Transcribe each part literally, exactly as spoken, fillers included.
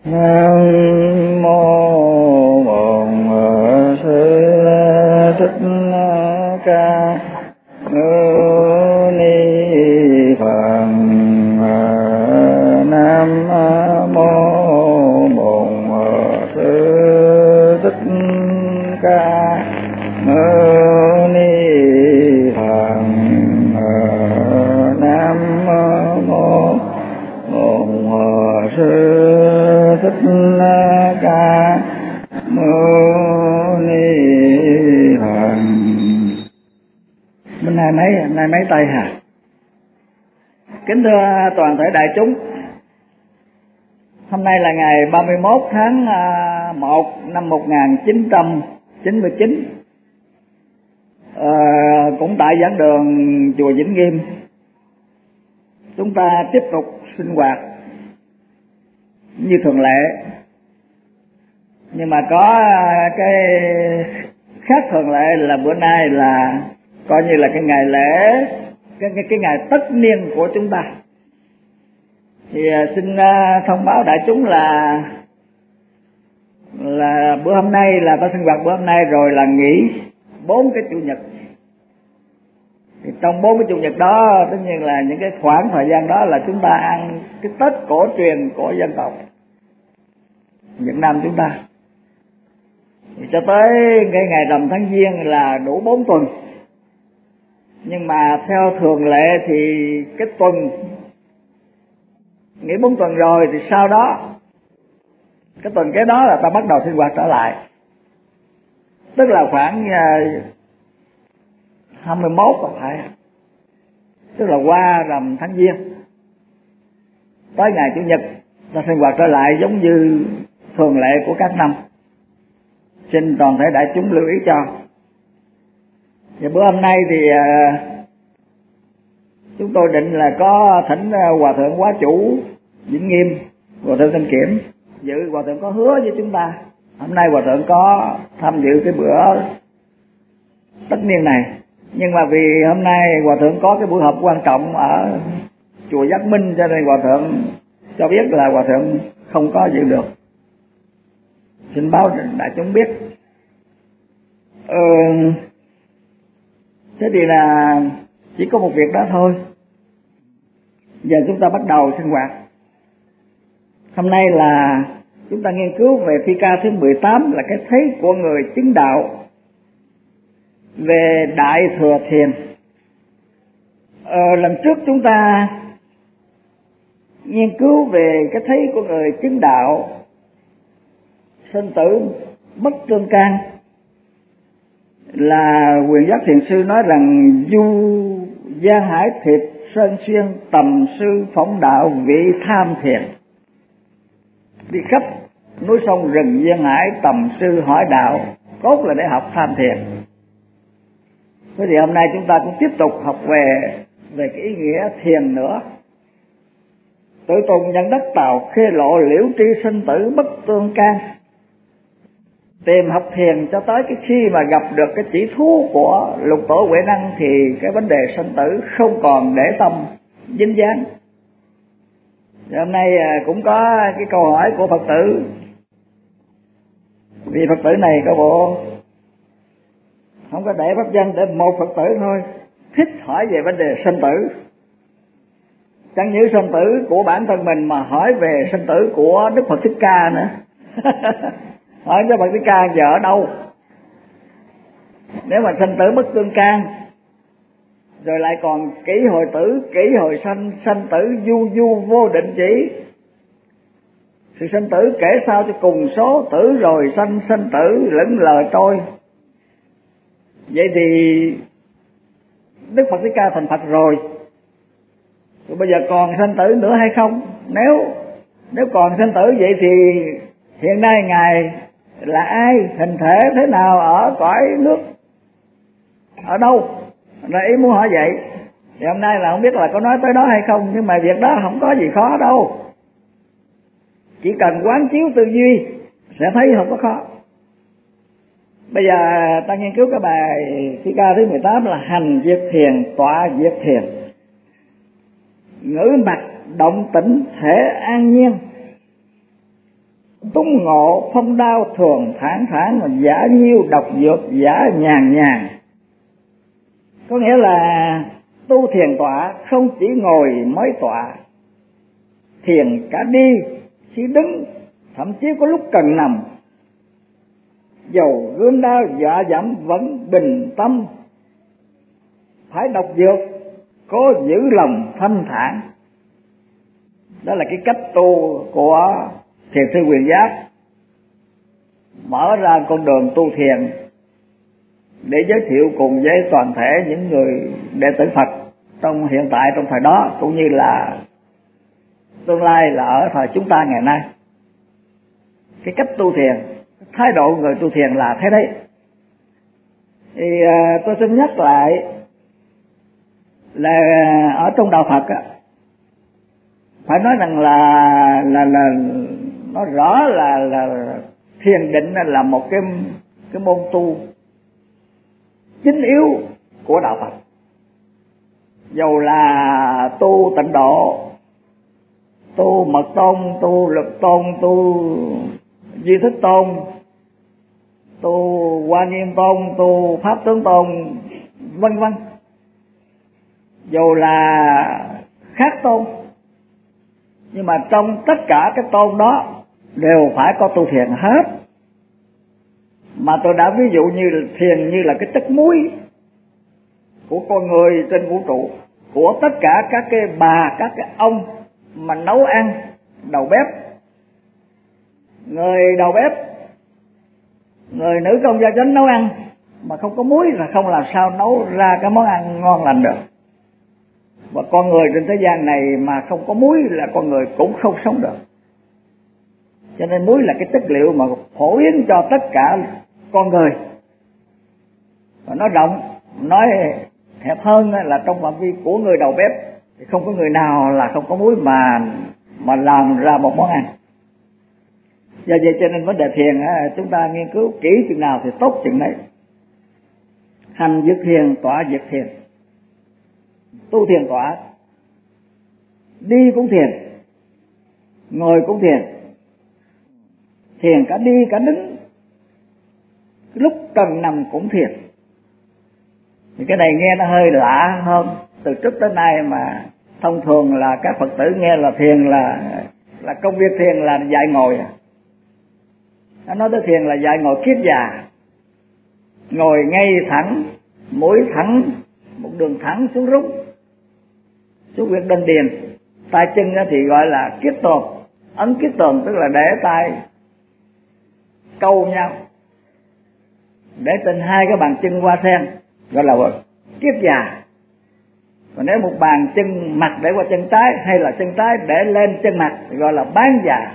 Nam mô Bổn Sư Thích Ca Mâu Ni Phật. Nam mô Bổn Sư Thích Ca Mâu Ni Phật. Nam mô Bổn Sư Thích Ca Mâu Ni Phật. Hôm nay mấy hôm nay mấy tay hả? Kính thưa toàn thể đại chúng, hôm nay là ngày ba mươi mốt tháng một năm một nghìn chín trăm chín mươi chín, à, cũng tại giảng đường chùa Vĩnh Nghiêm, chúng ta tiếp tục sinh hoạt như thường lệ, nhưng mà có cái khác thường lệ là bữa nay là coi như là cái ngày lễ, cái cái, cái ngày tất niên của chúng ta. Thì xin thông báo đại chúng là là bữa hôm nay là ta sinh hoạt bữa hôm nay rồi là nghỉ bốn cái chủ nhật. Thì trong bốn cái chủ nhật đó, tất nhiên là những cái khoảng thời gian đó là chúng ta ăn cái Tết cổ truyền của dân tộc Việt Nam chúng ta. Thì cho tới cái ngày rằm tháng Giêng là đủ bốn tuần. Nhưng mà theo thường lệ thì cái tuần nghỉ bốn tuần rồi thì sau đó cái tuần kế đó là ta bắt đầu sinh hoạt trở lại, tức là khoảng hai mươi mốt là phải, tức là qua rằm tháng Giêng tới ngày chủ nhật ta sinh hoạt trở lại giống như thường lệ của các năm. Xin toàn thể đại chúng lưu ý cho. Và bữa hôm nay thì uh, chúng tôi định là có thỉnh uh, Hòa Thượng Quá Chủ Vĩnh Nghiêm, Hòa Thượng Thanh Kiểm dự. Hòa Thượng có hứa với chúng ta hôm nay Hòa Thượng có tham dự cái bữa tất niên này, nhưng mà vì hôm nay Hòa Thượng có cái buổi họp quan trọng ở chùa Giác Minh, cho nên Hòa Thượng cho biết là Hòa Thượng không có dự được. Xin báo đại chúng biết. Ừ, thế thì là chỉ có một việc đó thôi. Giờ chúng ta bắt đầu sinh hoạt. Hôm nay là chúng ta nghiên cứu về Phi Ca thứ mười tám là cái thấy của người chứng đạo về Đại Thừa Thiền. Ờ, lần trước chúng ta nghiên cứu về cái thấy của người chứng đạo sinh tử bất tương can, là Quyền Giác Thiền Sư nói rằng du giang hải thiệt sơn xuyên tầm sư phóng đạo vị tham thiền. Đi khắp núi sông rừng giang hải tầm sư hỏi đạo, cốt là để học tham thiền. Thế thì hôm nay chúng ta cũng tiếp tục học về về cái ý nghĩa thiền nữa. Tự tùng nhân đất tàu khê lộ liễu tri sinh tử bất tương can. Tìm học thiền cho tới cái khi mà gặp được cái chỉ thú của lục tổ Huệ Năng thì cái vấn đề sinh tử không còn để tâm dính dáng. Thì hôm nay cũng có cái câu hỏi của Phật tử. Vì Phật tử này có bộ không có để pháp danh, để một Phật tử thôi thích hỏi về vấn đề sinh tử. Chẳng những sinh tử của bản thân mình mà hỏi về sinh tử của Đức Phật Thích Ca nữa. Hỏi cho Phật Thích Ca giờ ở đâu? Nếu mà sinh tử bất tương can, rồi lại còn kỷ hồi tử, kỷ hồi sanh, sanh tử du du vô định chỉ. Sự sinh tử kể sao cho cùng số tử rồi sanh sanh tử lẫn lờ trôi. Vậy thì Đức Phật Thích Ca thành Phật rồi, rồi bây giờ còn sanh tử nữa hay không? Nếu nếu còn sanh tử vậy thì hiện nay Ngài là ai, hình thể thế nào, ở cõi nước ở đâu? Là ý muốn hỏi vậy. Thì hôm nay là không biết là có nói tới đó hay không, nhưng mà việc đó không có gì khó đâu. Chỉ cần quán chiếu tư duy sẽ thấy không có khó. Bây giờ ta nghiên cứu cái bài Phi Ca thứ mười tám là hành diệt thiền, tọa diệt thiền. Ngữ mặt động tĩnh thể an nhiên. Túng ngộ phong đao thường thản thản, mà giả nhiêu độc dược giả nhàn nhàn. Có nghĩa là tu thiền tọa không chỉ ngồi mới tọa, thiền cả đi khi đứng, thậm chí có lúc cần nằm. Dầu gươm đao dọa dẫm vẫn bình tâm, phải độc dược cố giữ lòng thanh thản. Đó là cái cách tu của thiền sư Quyền Giác, mở ra con đường tu thiền để giới thiệu cùng với toàn thể những người đệ tử Phật trong hiện tại, trong thời đó, cũng như là tương lai là ở thời chúng ta ngày nay. Cái cách tu thiền, thái độ người tu thiền là thế đấy. Thì uh, tôi xin nhắc lại là ở trong đạo Phật á, phải nói rằng là là là nó rõ là là thiền định là một cái cái môn tu chính yếu của đạo Phật. Dầu là tu tịnh độ, tu mật tôn, tu lực tôn, tu duy thức tôn, tu Hoa Nghiêm tôn, tu Pháp tướng tôn, vân vân, dù là khác tôn, nhưng mà trong tất cả các tôn đó đều phải có tu thiền hết. Mà tôi đã ví dụ như thiền như là cái chất muối của con người trên vũ trụ, của tất cả các cái bà, các cái ông mà nấu ăn, đầu bếp, người đầu bếp, người nữ công gia chánh nấu ăn mà không có muối là không làm sao nấu ra cái món ăn ngon lành được. Và con người trên thế gian này mà không có muối là con người cũng không sống được. Cho nên muối là cái chất liệu mà phổ biến cho tất cả con người. Và nói rộng, nói hẹp hơn là trong phạm vi của người đầu bếp thì không có người nào là không có muối mà mà làm ra một món ăn. Do vậy cho nên vấn đề thiền chúng ta nghiên cứu kỹ chừng nào thì tốt chừng đấy. Hành dược thiền, tọa dược thiền. Tu thiền tọa, đi cũng thiền, ngồi cũng thiền, thiền cả đi cả đứng, lúc cần nằm cũng thiền. Thì cái này nghe nó hơi lạ hơn. Từ trước tới nay mà thông thường là các Phật tử nghe là thiền là là công việc thiền là dạy ngồi. Nó nói tới thiền là dạy ngồi kiết già, ngồi ngay thẳng, mũi thẳng, một đường thẳng xuống rúng, xuống huyệt đan điền. Tay chân thì gọi là kiết tồn, ấn kiết tồn tức là để tay câu nhau, để trên hai cái bàn chân hoa sen, gọi là kiết già. Còn nếu một bàn chân mặt để qua chân trái, hay là chân trái để lên chân mặt thì gọi là bán già.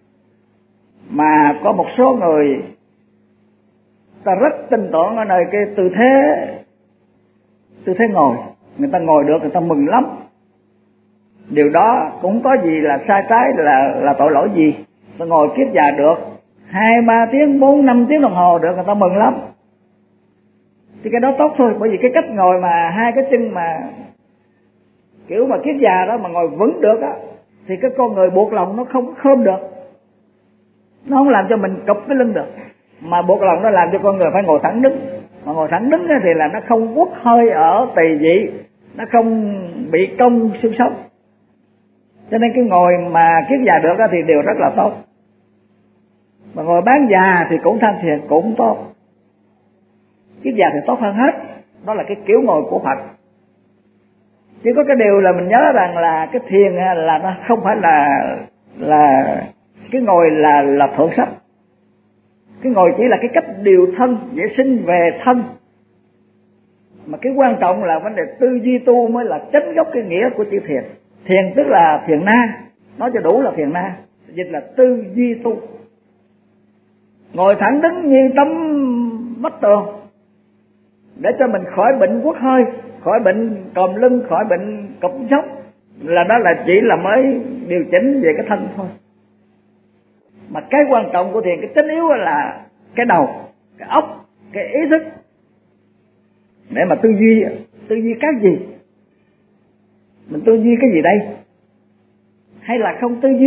Mà có một số người ta rất tin tưởng ở nơi cái tư thế tư thế ngồi, người ta ngồi được người ta mừng lắm. Điều đó cũng có gì là sai trái, là là tội lỗi gì. Ta ngồi kiết già được hai ba tiếng, bốn năm tiếng đồng hồ được, người ta mừng lắm. Thì cái đó tốt thôi, bởi vì cái cách ngồi mà hai cái chân mà kiểu mà kiết già đó mà ngồi vững được á, thì cái con người buộc lòng nó không khom được, nó không làm cho mình cụp cái lưng được, mà buộc lòng nó làm cho con người phải ngồi thẳng đứng. Mà ngồi thẳng đứng thì là nó không quất hơi ở tỳ vị, nó không bị cong xương sống. Cho nên cái ngồi mà kiết già được đó thì đều rất là tốt. Mà ngồi bán già thì cũng tham thiền cũng tốt. Kiết già thì tốt hơn hết. Đó là cái kiểu ngồi của Phật. Chỉ có cái điều là mình nhớ rằng là cái thiền là nó không phải là là cái ngồi là là thượng sách. Cái ngồi chỉ là cái cách điều thân, vệ sinh về thân. Mà cái quan trọng là vấn đề tư duy tu mới là chánh gốc cái nghĩa của chữ thiền. Thiền tức là thiền na, nói cho đủ là thiền na, dịch là tư duy tu. Ngồi thẳng đứng như tấm vách tường để cho mình khỏi bệnh quất hơi, khỏi bệnh còm lưng, khỏi bệnh cụp sống, là đó là chỉ là mới điều chỉnh về cái thân thôi. Mà cái quan trọng của thiền, cái chính yếu là cái đầu, cái óc, cái ý thức, để mà tư duy. Tư duy cái gì? Mình tư duy cái gì đây? Hay là không tư duy?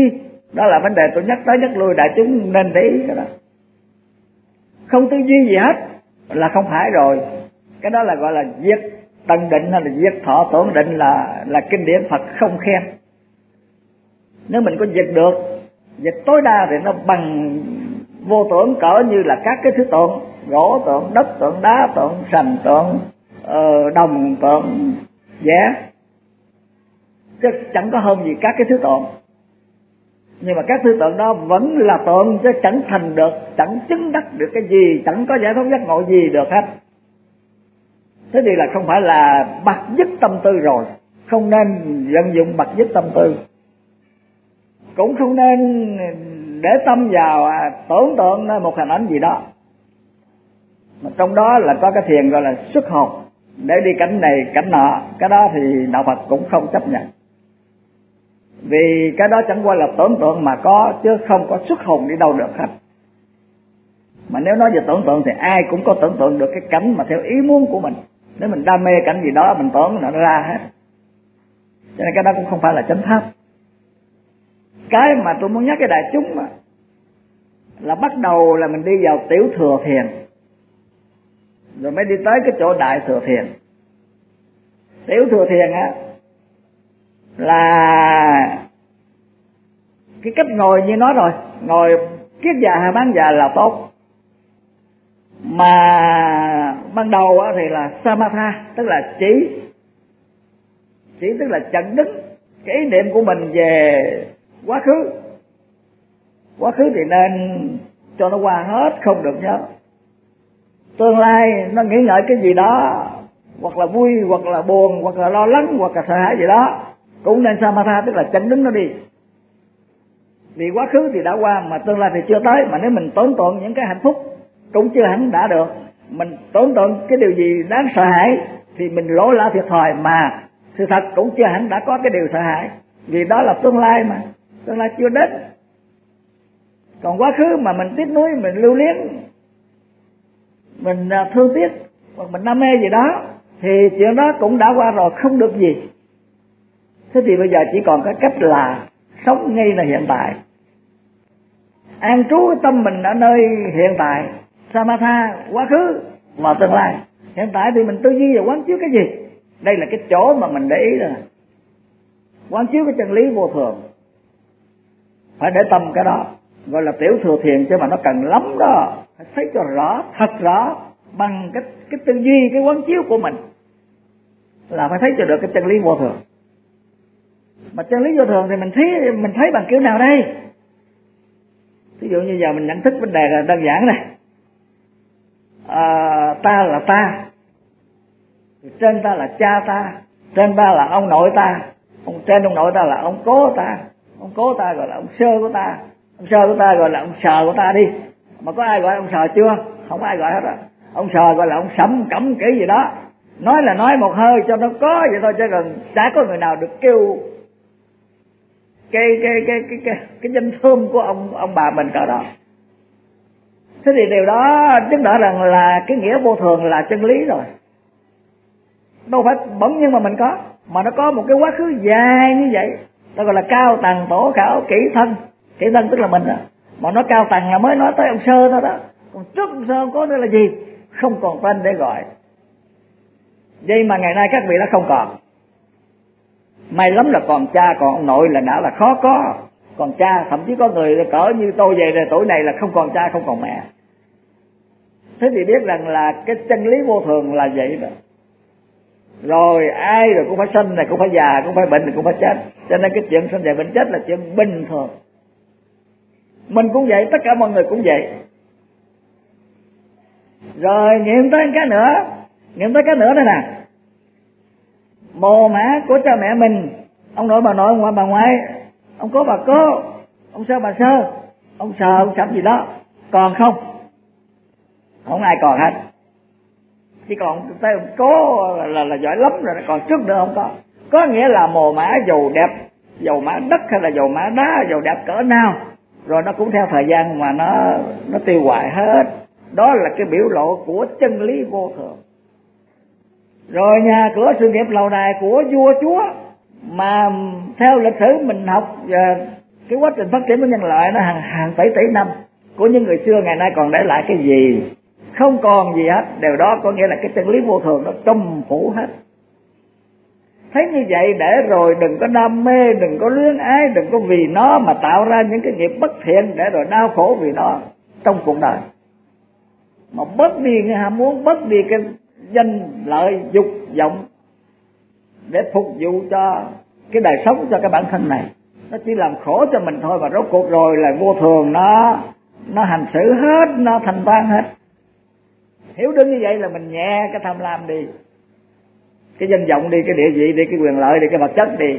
Đó là vấn đề tôi nhắc tới nhắc lui, đại chúng nên để ý cái đó. Không tư duy gì hết là không phải rồi. Cái đó là gọi là diệt tận định hay là diệt thọ tưởng định, là là kinh điển Phật không khen. Nếu mình có diệt được, diệt tối đa thì nó bằng vô tưởng, cỡ như là các cái thứ tượng: gỗ tượng, đất tượng, đá tượng, sành tượng, uh, đồng tượng, vẽ, chứ chẳng có hơn gì các cái thứ tượng. Nhưng mà các thứ tượng đó vẫn là tượng, chứ chẳng thành được, chẳng chứng đắc được cái gì, chẳng có giải thoát giác ngộ gì được hết. Thế thì là không phải là bạc dứt tâm tư rồi, không nên vận dụng bạc dứt tâm tư, cũng không nên để tâm vào tưởng tượng nơi một hình ảnh gì đó. Mà trong đó là có cái thiền gọi là xuất hồn, để đi cảnh này cảnh nọ. Cái đó thì đạo Phật cũng không chấp nhận, vì cái đó chẳng qua là tưởng tượng mà có, chứ không có xuất hồn đi đâu được hết. Mà nếu nói về tưởng tượng thì ai cũng có tưởng tượng được cái cảnh mà theo ý muốn của mình. Nếu mình đam mê cảnh gì đó mình tưởng nó ra hết, cho nên cái đó cũng không phải là chánh pháp. Cái mà tôi muốn nhắc cái đại chúng mà, là bắt đầu là mình đi vào tiểu thừa thiền, rồi mới đi tới cái chỗ đại thừa thiền. Tiểu thừa thiền á là cái cách ngồi như nói rồi, ngồi kiết già hay bán già là tốt. Mà ban đầu á thì là samatha, tức là chỉ chỉ tức là chặn đứng cái ý niệm của mình về quá khứ. Quá khứ thì nên cho nó qua hết, không được nhớ. Tương lai nó nghĩ ngợi cái gì đó, hoặc là vui, hoặc là buồn, hoặc là lo lắng, hoặc là sợ hãi gì đó, cũng nên samatha, tức là chặn đứng nó đi. Vì quá khứ thì đã qua, mà tương lai thì chưa tới. Mà nếu mình tưởng tượng những cái hạnh phúc cũng chưa hẳn đã được, mình tưởng tượng cái điều gì đáng sợ hãi thì mình lỗ lã thiệt thòi, mà sự thật cũng chưa hẳn đã có cái điều sợ hãi, vì đó là tương lai mà, tương lai chưa đến. Còn quá khứ mà mình tiếc nuối, mình lưu luyến, mình thương tiếc, hoặc mình đam mê gì đó, thì chuyện đó cũng đã qua rồi, không được gì. Thế thì bây giờ chỉ còn cái cách là sống ngay là hiện tại, an trú cái tâm mình ở nơi hiện tại, samatha quá khứ và tương lai. Hiện tại thì mình tư duy và quán chiếu cái gì? Đây là cái chỗ mà mình để ý rồi, quán chiếu cái chân lý vô thường, phải để tâm cái đó, gọi là tiểu thừa thiền. Chứ mà nó cần lắm đó, phải thấy cho rõ, thật rõ bằng cái cái tư duy, cái quán chiếu của mình, là phải thấy cho được cái chân lý vô thường. Mà chân lý vô thường thì mình thấy mình thấy bằng kiểu nào đây? Ví dụ như giờ mình nhận thức vấn đề là đơn giản này, à, ta là ta, trên ta là cha ta, trên ta là ông nội ta, ông trên ông nội ta là ông cố ta, ông cố ta gọi là ông sơ của ta, ông sơ của ta gọi là ông sờ của ta đi. Mà có ai gọi ông sờ chưa? Không ai gọi hết á. Ông sờ gọi là ông sẫm cẩm kỹ gì đó, nói là nói một hơi cho nó có vậy thôi, chứ còn chả có người nào được kêu cái cái cái cái cái cái danh thơm của ông ông bà mình cỡ đó. Thế thì điều đó chứng tỏ rằng là cái nghĩa vô thường là chân lý rồi. Đâu phải bỗng nhiên mà mình có, mà nó có một cái quá khứ dài như vậy. Ta gọi là cao tầng tổ khảo kỹ thân. Kỹ thân tức là mình đó. Mà nó cao tầng là mới nói tới ông sơ thôi đó. Còn trước ông sơ có nữa là gì? Không còn tên để gọi. Vậy mà ngày nay các vị đã không còn. May lắm là còn cha, còn ông nội là đã là khó có. Còn cha, thậm chí có người cỡ như tôi về rồi tuổi này là không còn cha, không còn mẹ. Thế thì biết rằng là cái chân lý vô thường là vậy đó. Rồi ai rồi cũng phải sinh này, cũng phải già, cũng phải bệnh, cũng phải chết. Cho nên cái chuyện sinh già bệnh chết là chuyện bình thường. Mình cũng vậy, tất cả mọi người cũng vậy. Rồi nghiệm tới cái nữa, nghiệm tới cái nữa đây nè. Mồ mả của cha mẹ mình, ông nội bà nội, ông ngoại bà ngoại, ông cố bà cố, ông sơ bà sơ, ông sờ ông sẩm gì đó, còn không? Không ai còn hết. Chỉ còn tay ông cố là, là, là giỏi lắm rồi, còn trước nữa không có. Có nghĩa là mồ mả dầu đẹp, dầu mả đất hay là dầu mả đá, dầu đẹp cỡ nào, rồi nó cũng theo thời gian mà nó nó tiêu hoại hết. Đó là cái biểu lộ của chân lý vô thường. Rồi nhà cửa sự nghiệp lầu đài của vua chúa mà theo lịch sử mình học Cái quá trình phát triển của nhân loại nó hàng hàng tỷ tỷ năm, của những người xưa ngày nay còn để lại cái gì? Không còn gì hết. Điều đó có nghĩa là cái chân lý vô thường nó trùm phủ hết. Thấy như vậy để rồi đừng có đam mê, đừng có luyến ái, đừng có vì nó mà tạo ra những cái nghiệp bất thiện để rồi đau khổ vì nó trong cuộc đời. Mà bớt đi cái ham muốn, bớt đi cái danh lợi dục vọng để phục vụ cho cái đời sống, cho cái bản thân này. Nó chỉ làm khổ cho mình thôi, và rốt cuộc rồi là vô thường nó nó hành xử hết, nó thành toán hết. Hiểu đúng như vậy là mình nhẹ cái tham lam đi, cái danh vọng đi, cái địa vị đi, cái quyền lợi đi, cái vật chất đi.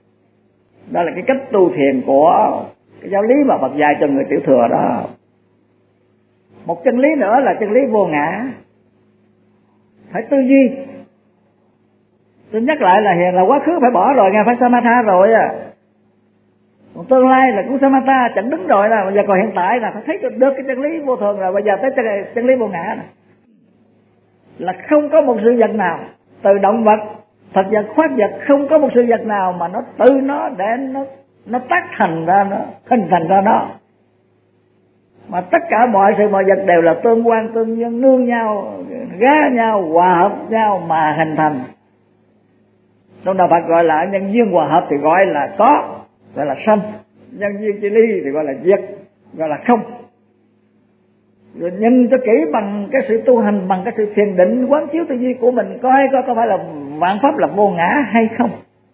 Đó là cái cách tu thiền của cái giáo lý mà Phật dạy cho người tiểu thừa đó. Một chân lý nữa là chân lý vô ngã. Phải tư duy. Tôi nhắc lại là hiện là quá khứ phải bỏ rồi, nghe, phải samatha rồi à. Còn tương lai là cũng samatha, chẳng đứng rồi là bây giờ còn hiện tại là phải thấy được cái chân lý vô thường rồi, bây giờ tới chân, chân lý vô ngã này. Là không có một sự vật nào, từ động vật, thực vật, khoát vật, không có một sự vật nào mà nó tự nó để nó nó tác thành ra, nó hình thành ra nó. Mà tất cả mọi sự mọi vật đều là tương quan tương nhân, nương nhau, gá nhau, hòa hợp nhau mà hình thành. Trong đạo Phật gọi là nhân duyên hòa hợp thì gọi là có, gọi là sanh. Nhân duyên chia ly thì gọi là diệt, gọi là không. Rồi nhìn cho kỹ bằng cái sự tu hành, bằng cái sự thiền định quán chiếu tư duy của mình, coi có có phải là vạn pháp là vô ngã hay không.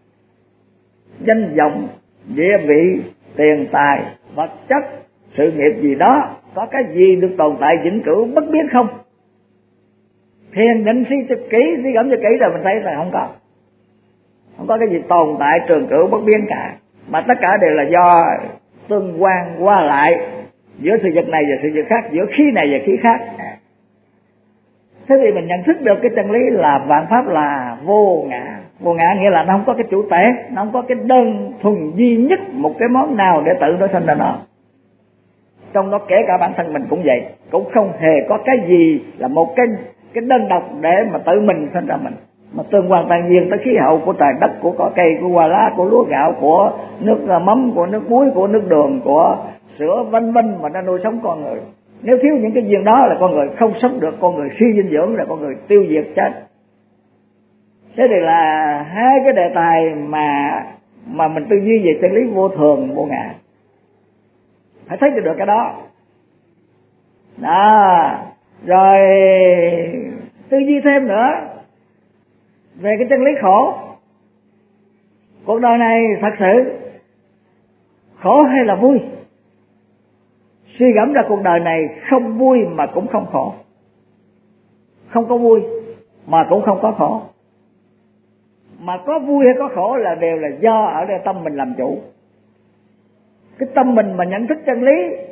Danh vọng, địa vị, tiền tài, vật chất, sự nghiệp gì đó, có cái gì được tồn tại vĩnh cửu bất biến không? Thiền định suy cho kỹ, suy gẫm cho kỹ rồi mình thấy là không có. Không có cái gì tồn tại trường cửu bất biến cả, mà tất cả đều là do tương quan qua lại giữa sự vật này và sự vật khác, giữa khí này và khí khác. Thế thì mình nhận thức được cái chân lý là vạn pháp là vô ngã. Vô ngã nghĩa là nó không có cái chủ thể, nó không có cái đơn thuần duy nhất một cái món nào để tự nó sinh ra nó. Trong đó kể cả bản thân mình cũng vậy, cũng không hề có cái gì là một cái cái đơn độc để mà tự mình sinh ra mình, mà tương quan toàn nhiên tới khí hậu của trời đất, của cỏ cây, của hoa lá, của lúa gạo, của nước mắm, của nước muối, của nước đường, của sữa vân vân mà nó nuôi sống con người. Nếu thiếu những cái gì đó là con người không sống được, con người suy dinh dưỡng, là con người tiêu diệt chết. Thế thì là hai cái đề tài mà mà mình tư duy về chân lý vô thường vô ngã, phải thấy được cái đó. Đó, rồi tư duy thêm nữa về cái chân lý khổ. Cuộc đời này thật sự khổ hay là vui? Suy gẫm ra cuộc đời này không vui mà cũng không khổ, không có vui mà cũng không có khổ. Mà có vui hay có khổ là đều là do ở đây tâm mình làm chủ. Cái tâm mình mà nhận thức chân lý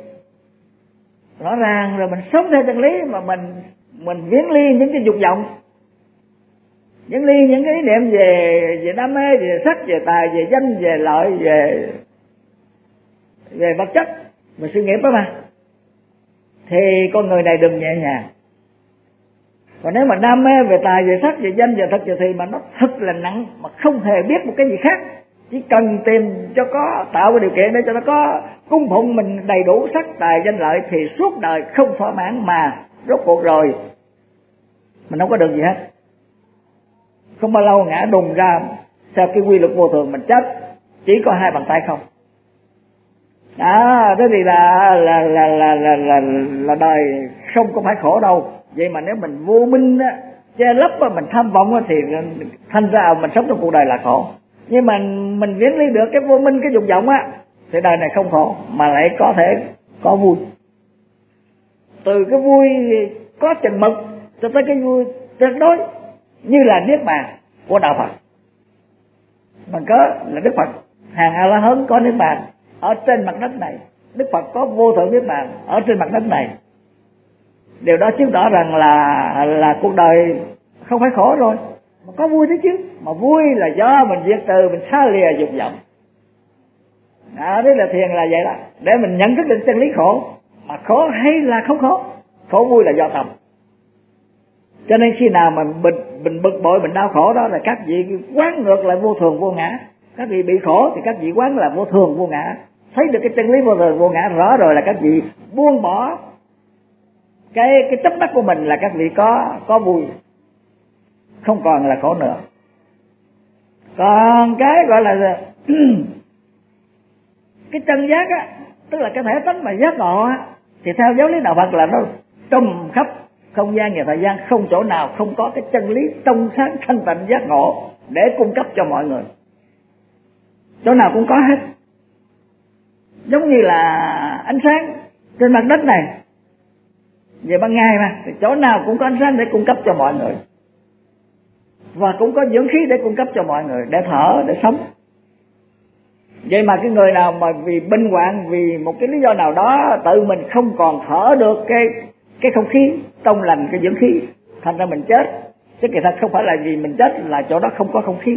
rõ ràng rồi mình sống theo chân lý, mà mình mình viễn ly những cái dục vọng, viễn ly những cái ý niệm về về đam mê, về sắc, về tài, về danh, về lợi, về về vật chất, về sự nghiệp đó mà, thì con người này đừng nhẹ nhàng. Còn nếu mà đam mê về tài, về sắc, về danh, về thật, về thì mà nó thật là nặng, mà không hề biết một cái gì khác, chỉ cần tìm cho có, tạo cái điều kiện để cho nó có, cung phụng mình đầy đủ sắc, tài, danh, lợi, thì suốt đời không thỏa mãn, mà rốt cuộc rồi mình không có được gì hết. Không bao lâu ngã đùng ra theo cái quy luật vô thường, mình chết chỉ có hai bàn tay không. Đó, thế thì là là là là là là, là đời không có phải khổ đâu. Vậy mà nếu mình vô minh á, che lấp á, mình tham vọng á, thì thành ra mình sống trong cuộc đời là khổ. Nhưng mà mình viễn ly được cái vô minh, cái dục vọng á, thì đời này không khổ mà lại có thể có vui. Từ cái vui có chừng mực cho tới cái vui tuyệt đối như là niết bàn của đạo Phật. Bằng cớ là Đức Phật hàng A La Hán có niết bàn ở trên mặt đất này, Đức Phật có vô thượng niết bàn ở trên mặt đất này. Điều đó chứng tỏ rằng là là cuộc đời không phải khổ rồi, mà có vui đấy chứ. Mà vui là do mình diệt trừ, mình xa lìa dục vọng. Đó, đấy là thiền là vậy đó, để mình nhận thức được chân lý khổ. Mà khổ hay là không khổ, khổ vui là do tâm. Cho nên khi nào mà mình, mình bực bội, mình đau khổ đó là các vị quán ngược lại vô thường vô ngã. Các vị bị khổ thì các vị quán là vô thường vô ngã. thấy được cái chân lý vô thường vô ngã rõ rồi là các vị buông bỏ cái cái chấp đắc của mình, là các vị có có vui, không còn là khổ nữa. Còn cái gọi là cái chân giác á, tức là cái thể tánh mà giác ngộ á, thì theo giáo lý đạo Phật là nó trùm khắp không gian và thời gian, không chỗ nào không có cái chân lý trong sáng thanh tịnh giác ngộ để cung cấp cho mọi người, chỗ nào cũng có hết. Giống như là ánh sáng trên mặt đất này về ban ngày mà, thì chỗ nào cũng có ánh sáng để cung cấp cho mọi người, và cũng có dưỡng khí để cung cấp cho mọi người, để thở, để sống. Vậy mà cái người nào mà vì bệnh hoạn, vì một cái lý do nào đó tự mình không còn thở được cái cái không khí trong lành, cái dưỡng khí, thành ra mình chết. Chứ kỳ thật không phải là vì mình chết là chỗ đó không có không khí.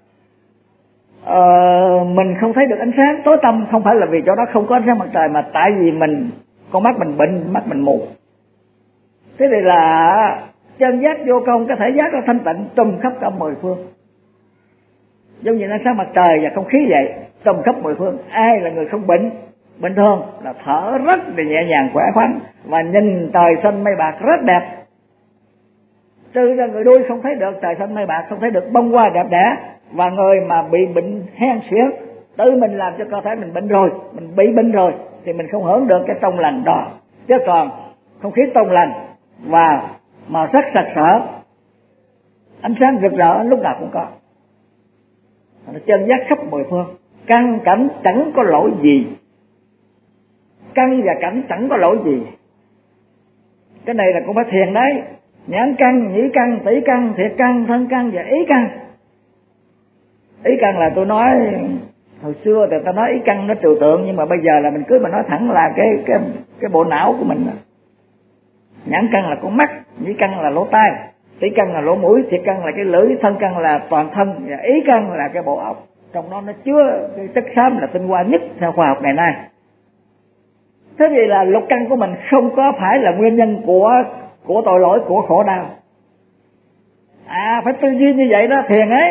Ờ, mình không thấy được ánh sáng tối tăm không phải là vì chỗ đó không có ánh sáng mặt trời, mà tại vì mình, con mắt mình bệnh, mắt mình mù. Thế thì là chân giác vô công, cái thể giác nó thanh tịnh trùm khắp cả mười phương, giống như ánh sáng mặt trời và không khí vậy, trùm khắp mười phương. Ai là người không bệnh, bình thường là thở rất là nhẹ nhàng khỏe khoắn, và nhìn trời xanh mây bạc rất đẹp. Trừ ra người đuôi không thấy được trời xanh mây bạc, không thấy được bông hoa đẹp đẽ. Và người mà bị bệnh hen suyễn, tự mình làm cho cơ thể mình bệnh rồi, mình bị bệnh rồi, thì mình không hưởng được cái trong lành đó. Chứ còn không khí trong lành và màu sắc sặc sỡ, ánh sáng rực rỡ lúc nào cũng có. Chân giác khắp mười phương, căn cảnh chẳng có lỗi gì, căn và cảnh chẳng có lỗi gì. Cái này là cũng phải thiền đấy. Nhãn căn, nhĩ căn, tỷ căn, thiệt căn, thân căn và ý căn. Ý căn là tôi nói hồi xưa thì ta nói ý căn nó trừu tượng, nhưng mà bây giờ là mình cứ mà nói thẳng là cái cái cái bộ não của mình. Nhãn căn là con mắt, nhĩ căn là lỗ tai, tỷ căn là lỗ mũi, thiệt căn là cái lưỡi, thân căn là toàn thân, và ý căn là cái bộ óc. Trong đó nó chứa cái chất xám là tinh hoa nhất theo khoa học ngày nay. Thế thì là lục căn của mình không có phải là nguyên nhân của của tội lỗi, của khổ đau. À, phải tư duy như vậy đó, thiền ấy.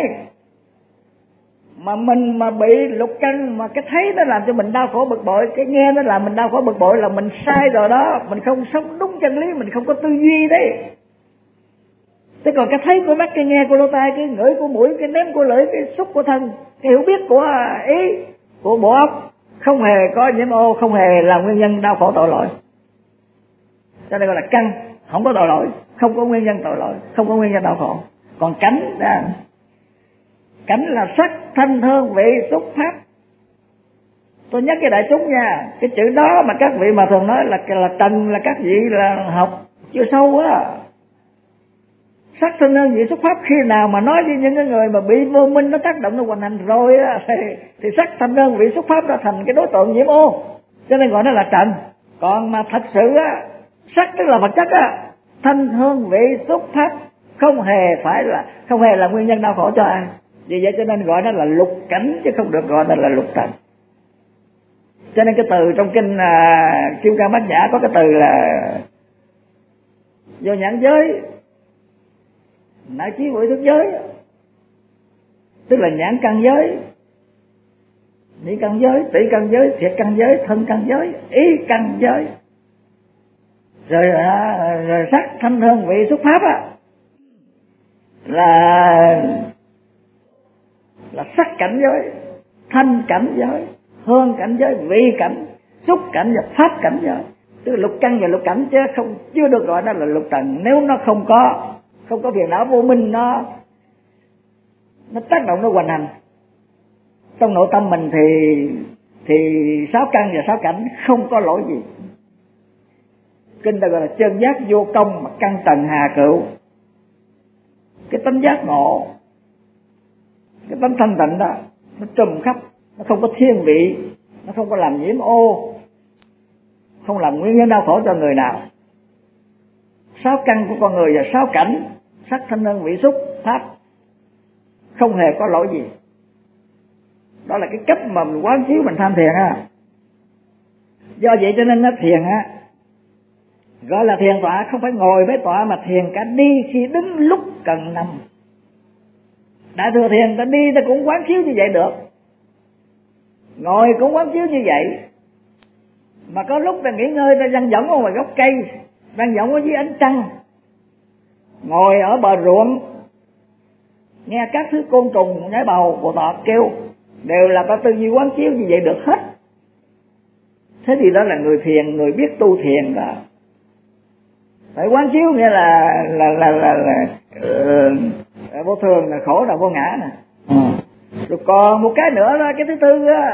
Mà mình mà bị lục căn, mà cái thấy nó làm cho mình đau khổ bực bội, cái nghe nó làm mình đau khổ bực bội, là mình sai rồi đó. Mình không sống đúng chân lý, mình không có tư duy đấy. Thế còn cái thấy của mắt, cái nghe của lỗ tai, cái ngửi của mũi, cái nếm của lưỡi, cái xúc của thân, cái hiểu biết của ý, của bộ óc, không hề có nhiễm ô, không hề là nguyên nhân đau khổ tội lỗi. Cho nên gọi là căn, không có tội lỗi, không có nguyên nhân tội lỗi, không có nguyên nhân đau khổ. Còn cảnh đó, cảnh là sắc thanh hương vị xúc pháp. Tôi nhắc cái đại chúng nha, cái chữ đó mà các vị mà thường nói là là trần, là các vị là học chưa sâu á. Sắc thanh hương vị xúc pháp khi nào mà nói với những cái người mà bị vô minh nó tác động, nó hoành hành rồi á, thì, thì sắc thanh hương vị xúc pháp nó thành cái đối tượng nhiễm ô, cho nên gọi nó là trần. Còn mà thật sự á, sắc tức là vật chất á, thanh hương vị xúc pháp không hề phải là không hề là nguyên nhân đau khổ cho ai. Vì vậy cho nên gọi nó là lục cảnh, chứ không được gọi nó là lục trần. Cho nên cái từ trong kinh à, Kim Cang Bát Nhã có cái từ là vô nhãn giới, nại trí huệ thức giới, tức là nhãn căn giới, nhĩ căn giới, tỷ căn giới, thiệt căn giới, thân căn giới, ý căn giới. Rồi, à, rồi sắc thanh hương vị xúc pháp á, là là sắc cảnh giới, thanh cảnh giới, hương cảnh giới, vị cảnh, xúc cảnh và pháp cảnh giới. Tức là lục căn và lục cảnh, chứ không chưa được gọi đó là lục trần. Nếu nó không có không có phiền não vô minh, nó nó tác động, nó hoành hành trong nội tâm mình, thì thì sáu căn và sáu cảnh không có lỗi gì. Kinh ta gọi là chân giác vô công mà căn trần hà cựu. Cái tánh giác ngộ, cái tánh thanh tịnh đó, nó trùm khắp, nó không có thiên vị, nó không có làm nhiễm ô, không làm nguyên nhân đau khổ cho người nào. Sáu căn của con người và sáu cảnh, sắc thanh hương vị xúc pháp, không hề có lỗi gì. Đó là cái cách mà mình quán chiếu, mình tham thiền á. Do vậy cho nên nó thiền á, gọi là thiền tọa, không phải ngồi với tọa, mà thiền cả đi khi đứng lúc cần nằm. Đại thừa thiền ta đi ta cũng quán chiếu như vậy được. ngồi cũng quán chiếu như vậy. Mà có lúc ta nghỉ ngơi, ta dang võng ở ngoài gốc cây, dang võng ở dưới ánh trăng, ngồi ở bờ ruộng, nghe các thứ côn trùng nhái bầu bồ tọt kêu, đều là ta tư duy quán chiếu như vậy được hết. Thế thì đó là người thiền, người biết tu thiền đó. Phải quán chiếu nghĩa là là là là, là uh, vô thường là khổ là vô ngã nè. Ừ. Rồi còn một cái nữa đó, cái thứ tư đó,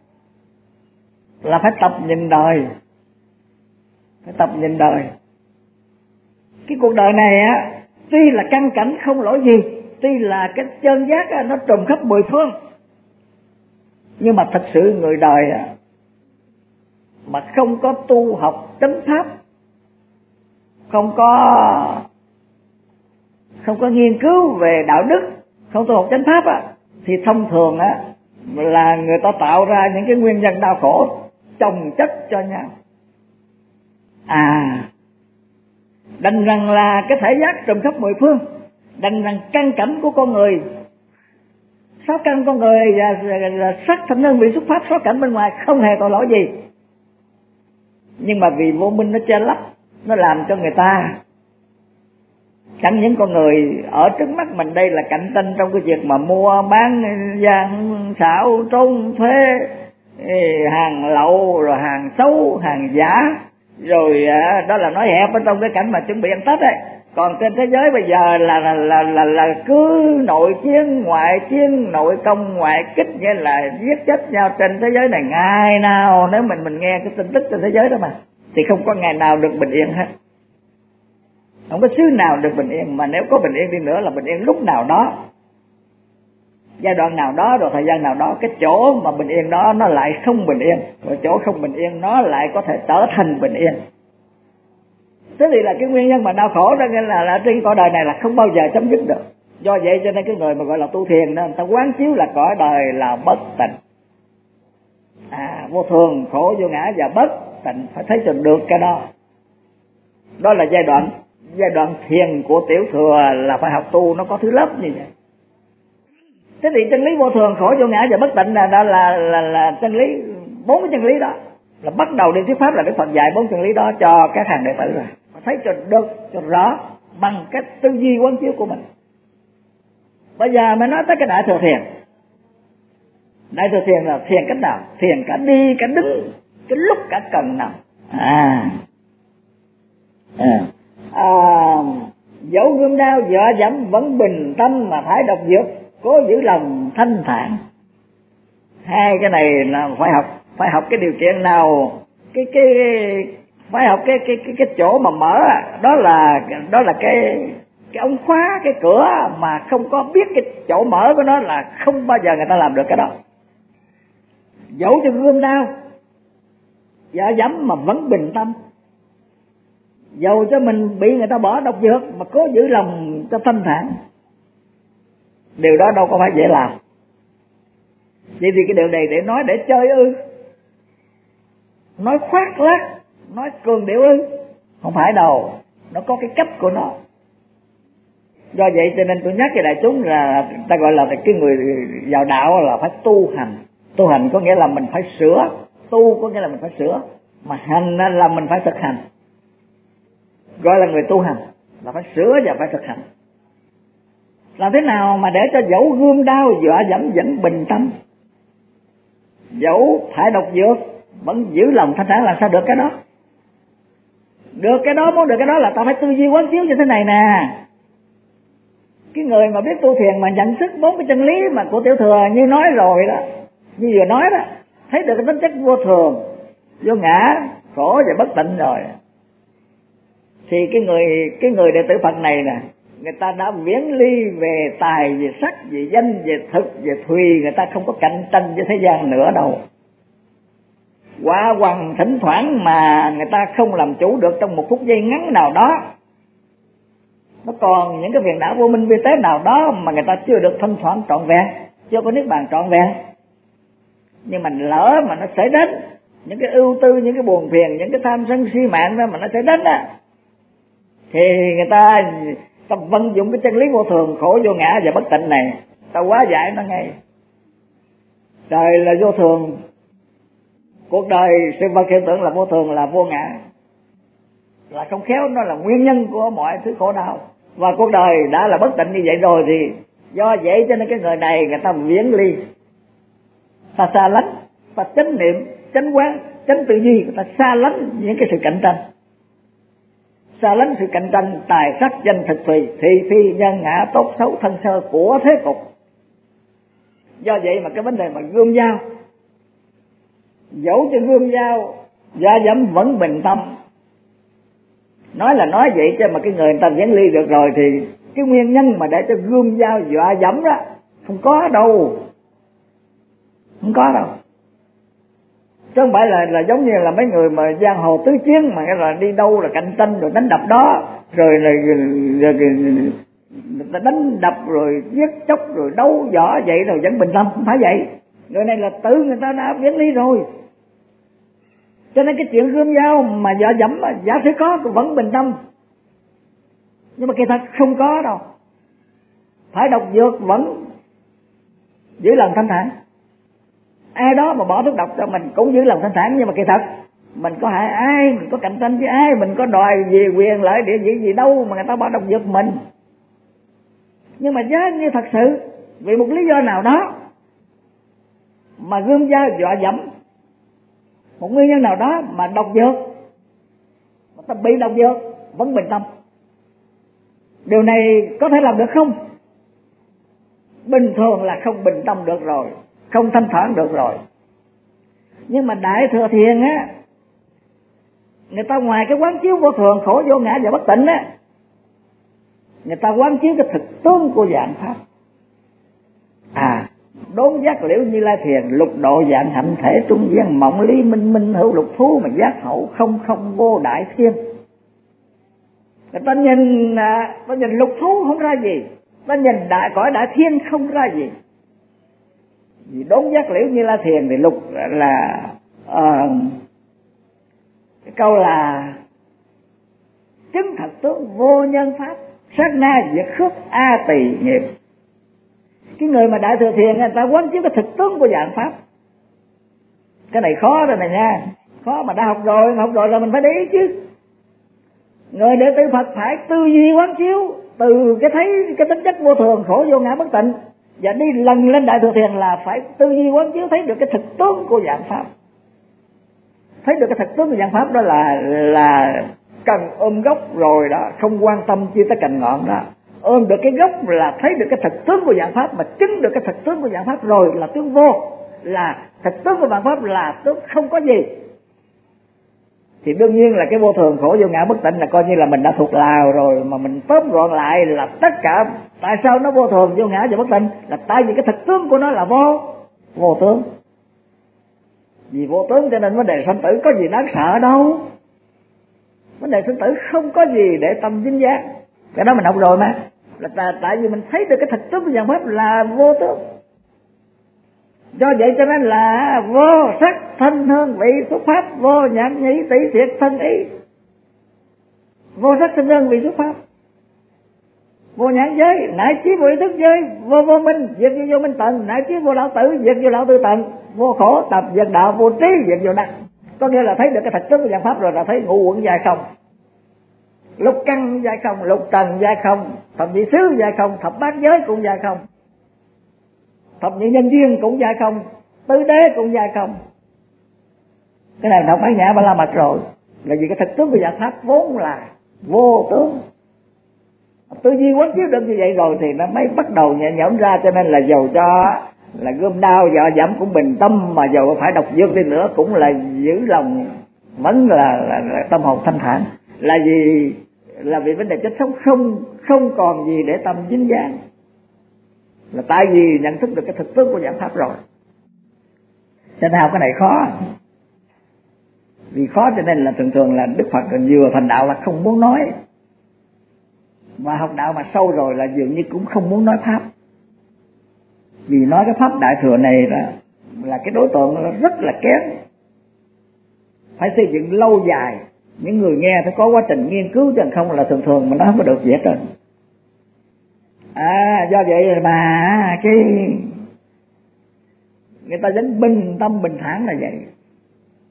là phải tập nhìn đời, phải tập nhìn đời. Cái cuộc đời này á, tuy là căn cảnh không lỗi gì, tuy là cái chân giác á, nó trùm khắp mười phương, nhưng mà thật sự người đời á, mà không có tu học chánh pháp, không có không có nghiên cứu về đạo đức, không tu học chánh pháp á, thì thông thường á là người ta tạo ra những cái nguyên nhân đau khổ chồng chất cho nhau. À, đành rằng là cái thể giác trùm khắp mười phương, đành rằng căn cảnh của con người, sáu căn con người là, là, là sắc thanh nhân vị xuất pháp, sáu cảnh bên ngoài không hề tội lỗi gì, nhưng mà vì vô minh nó che lấp, nó làm cho người ta, chẳng những con người ở trước mắt mình đây là cạnh tranh trong cái việc mà mua bán gian xảo, trốn thuế, hàng lậu, rồi hàng xấu, hàng giả, rồi đó là nói hẹp ở trong cái cảnh mà chuẩn bị ăn Tết ấy. Còn trên thế giới bây giờ là là là là, là cứ nội chiến, ngoại chiến, nội công, ngoại kích, nghĩa là giết chết nhau trên thế giới này ngày nào. Nếu mình mình nghe cái tin tức trên thế giới đó mà, thì không có ngày nào được bình yên hết, không có xứ nào được bình yên. Mà nếu có bình yên đi nữa là bình yên lúc nào đó, giai đoạn nào đó, rồi thời gian nào đó, cái chỗ mà bình yên đó nó lại không bình yên, rồi chỗ không bình yên nó lại có thể trở thành bình yên. Thế thì là cái nguyên nhân mà đau khổ đó, nghĩa là, là trên cõi đời này là không bao giờ chấm dứt được. Do vậy cho nên cái người mà gọi là tu thiền đó, người ta quán chiếu là cõi đời là bất tịnh, à, vô thường, khổ, vô ngã và bất tịnh, phải thấy cho được cái đó. Đó là giai đoạn giai đoạn thiền của tiểu thừa, là phải học tu nó có thứ lớp như vậy. Thế thì chân lý vô thường, khổ, vô ngã và bất tịnh là đó là là là chân lý, bốn cái chân lý đó là bắt đầu đi thuyết pháp, là Đức Phật dạy bốn chân lý đó cho các hàng đệ tử rồi. Phải thấy cho được, cho rõ bằng cái tư duy quán chiếu của mình. Bây giờ mới nói tới cái đại thừa thiền. Đại thừa thiền là thiền cách nào? Thiền cả đi cả đứng, cái lúc cả cần nào. À, à. À, dẫu gươm đao dọa dẫm vẫn bình tâm, mà phải độc dược cố giữ lòng thanh thản. Hai cái này là phải học, phải học cái điều kiện nào, cái cái phải học cái cái cái cái chỗ mà mở đó là đó là cái cái ống khóa, cái cửa mà không có biết cái chỗ mở của nó là không bao giờ người ta làm được cái đó. Dẫu cho gươm đao dọa dẫm mà vẫn bình tâm, dầu cho mình bị người ta bỏ độc dược mà cố giữ lòng cho thanh thản, điều đó đâu có phải dễ làm. Vậy thì cái điều này để nói để chơi ư? Nói khoác lác, nói cường điệu ư? Không phải đâu, nó có cái cách của nó. Do vậy cho nên tôi nhắc cho đại chúng là ta gọi là cái người vào đạo là phải tu hành. Tu hành có nghĩa là mình phải sửa, tu có nghĩa là mình phải sửa, mà hành là mình phải thực hành. Gọi là người tu hành là phải sửa và phải thực hành. Làm thế nào mà để cho dẫu gươm đao dọa dẫm vẫn bình tâm, dẫu phải độc dược vẫn giữ lòng thanh thản, làm sao được cái đó? Được cái đó, muốn được cái đó là ta phải tư duy quán chiếu như thế này nè. Cái người mà biết tu thiền mà nhận thức bốn cái chân lý mà của tiểu thừa như nói rồi đó, như vừa nói đó, thấy được cái tính chất vô thường, vô ngã, khổ và bất tịnh rồi, thì cái người cái người đệ tử Phật này nè, người ta đã viễn ly về tài, về sắc, về danh, về thực, về thùy, người ta không có cạnh tranh với thế gian nữa đâu. Quả hoàng thỉnh thoảng mà người ta không làm chủ được trong một phút giây ngắn nào đó, nó còn những cái phiền não vô minh vi tế nào đó mà người ta chưa được thanh thoảng trọn vẹn, chưa có niết bàn trọn vẹn. Nhưng mà lỡ mà nó xảy đến những cái ưu tư, những cái buồn phiền, những cái tham sân si mạng đó mà nó xảy đến á, thì người ta ta vận dụng cái chân lý vô thường, khổ, vô ngã và bất tịnh này, ta hóa giải nó ngay. Trời là vô thường, cuộc đời sự vật hiện tượng là vô thường, là vô ngã, là không khéo nó là nguyên nhân của mọi thứ khổ đau. Và cuộc đời đã là bất tịnh như vậy rồi thì do vậy cho nên cái người này người ta viễn ly, ta xa lánh, ta chánh niệm, chánh quán, chánh tư duy, người ta xa lánh những cái sự cạnh tranh, xa lánh sự cạnh tranh tài sắc danh thực tùy, thị phi nhân ngã tốt xấu thân sơ của thế cục. Do vậy mà cái vấn đề mà gươm dao, dẫu cho gươm dao gia dẫm vẫn bình tâm. Nói là nói vậy chứ mà cái người người ta viễn ly được rồi thì cái nguyên nhân mà để cho gươm dao dọa dẫm đó không có đâu, không có đâu. Chứ không phải là là giống như là mấy người mà giang hồ tứ chiến mà cái là đi đâu là cạnh tranh rồi đánh đập đó, rồi là rồi, rồi, đánh đập rồi giết chóc rồi đấu võ vậy rồi vẫn bình tâm, không phải vậy. Người này là tự người ta đã viễn ly rồi. Cho nên cái chuyện gươm dao mà dọa dẫm giả sử có vẫn bình tâm, nhưng mà kỳ thật không có đâu. Phải độc dược vẫn giữ lòng thanh thản. Ai đó mà bỏ thuốc độc cho mình cũng giữ lòng thanh thản, nhưng mà kỳ thật mình có hại ai, mình có cạnh tranh với ai, mình có đòi gì quyền lợi địa vị gì đâu mà người ta bỏ độc dược mình. Nhưng mà giá như thật sự vì một lý do nào đó mà gươm dao dọa dẫm, một nguyên nhân nào đó mà độc dược, mà ta bị độc dược vẫn bình tâm, điều này có thể làm được không? Bình thường là không bình tâm được rồi, không thanh thản được rồi. Nhưng mà Đại Thừa Thiền á, người ta ngoài cái quán chiếu vô thường, khổ vô ngã và bất tịnh á, người ta quán chiếu cái thực tướng của dạng pháp. À, đốn giác liễu Như Lai Thiền, lục độ dạng hạnh thể trung gian, mộng lý minh minh hữu lục thú, mà giác hậu không không vô đại thiên. Người ta nhìn, ta nhìn lục thú không ra gì, ta nhìn đại cõi đại thiên không ra gì. Vì đốn giác liễu Như Lai Thiền thì lục là uh, cái câu là chứng thật tướng vô nhân pháp, sát na diệt khước a tỳ nghiệp. Cái người mà Đại Thừa Thiền người ta quán chiếu cái thực tướng của dạng pháp. Cái này khó rồi này nha, khó mà đã học rồi, mà học rồi là mình phải để ý chứ. Người đệ tử Phật phải tư duy quán chiếu từ cái thấy cái tính chất vô thường, khổ vô ngã bất tịnh, và đi lần lên Đại Thừa Thiền là phải tư duy quán chiếu thấy được cái thực tướng của dạng pháp. Thấy được cái thực tướng của dạng pháp đó là là cần ôm gốc rồi đó, không quan tâm chi tới cành ngọn đó. Ôm được cái gốc là thấy được cái thực tướng của dạng pháp, mà chứng được cái thực tướng của dạng pháp rồi là tướng vô, là thực tướng của dạng pháp là tướng không có gì. Thì đương nhiên là cái vô thường khổ vô ngã bất tịnh là coi như là mình đã thuộc lào rồi, mà mình tóm gọn lại là tất cả tại sao nó vô thường vô ngã và bất tịnh là tại vì cái thực tướng của nó là vô vô tướng. Vì vô tướng cho nên vấn đề sanh tử có gì đáng sợ đâu. Vấn đề sanh tử không có gì để tâm dính dáng. Cái đó mình học rồi mà. Là tại vì mình thấy được cái thực tướng của dạng pháp là vô tướng. Do vậy cho nên là vô sắc thân hương vị xúc pháp, vô nhãn nhĩ tỷ thiệt thân ý. Vô sắc thân hương vị xúc pháp, vô nhãn giới, nại chí vô ý thức giới, vô vô minh, diệt vô vô minh tận, nại chí vô lão tử, diệt vô lão tử tận, vô khổ tập diệt đạo, vô trí diệt vô đắc. Có nghĩa là thấy được cái thực tướng của dạng pháp rồi là thấy ngũ uẩn giai không, lục căn giai không, lục trần giai không, thập nhị xứ giai không, thập bát giới cũng giai không, thập nhị nhân duyên cũng giai không, tứ đế cũng giai không. Cái này đọc Bát Nhã Ba La Mật rồi, là vì cái thực tướng của dạng pháp vốn là vô tướng. Tư duy quán chiếu được như vậy rồi thì nó mới bắt đầu nhẹ nhõm ra. Cho nên là dầu cho là gươm đao dọa dẫm cũng bình tâm, mà dầu phải độc dược đi nữa cũng là giữ lòng vẫn là, là, là tâm hồn thanh thản. Là vì là vì vấn đề chết sống không không còn gì để tâm dính dáng, là tại vì nhận thức được cái thực tướng của dạng pháp rồi. Cho nên học cái này khó. Vì khó cho nên là thường thường là Đức Phật vừa thành đạo là không muốn nói, mà học đạo mà sâu rồi là dường như cũng không muốn nói pháp. Vì nói cái pháp đại thừa này là, là cái đối tượng nó rất là kém, phải xây dựng lâu dài. Những người nghe phải có quá trình nghiên cứu, chứ không là thường thường mà nó không có được gì hết trơn. À, do vậy mà cái người ta vẫn bình tâm bình thản là vậy.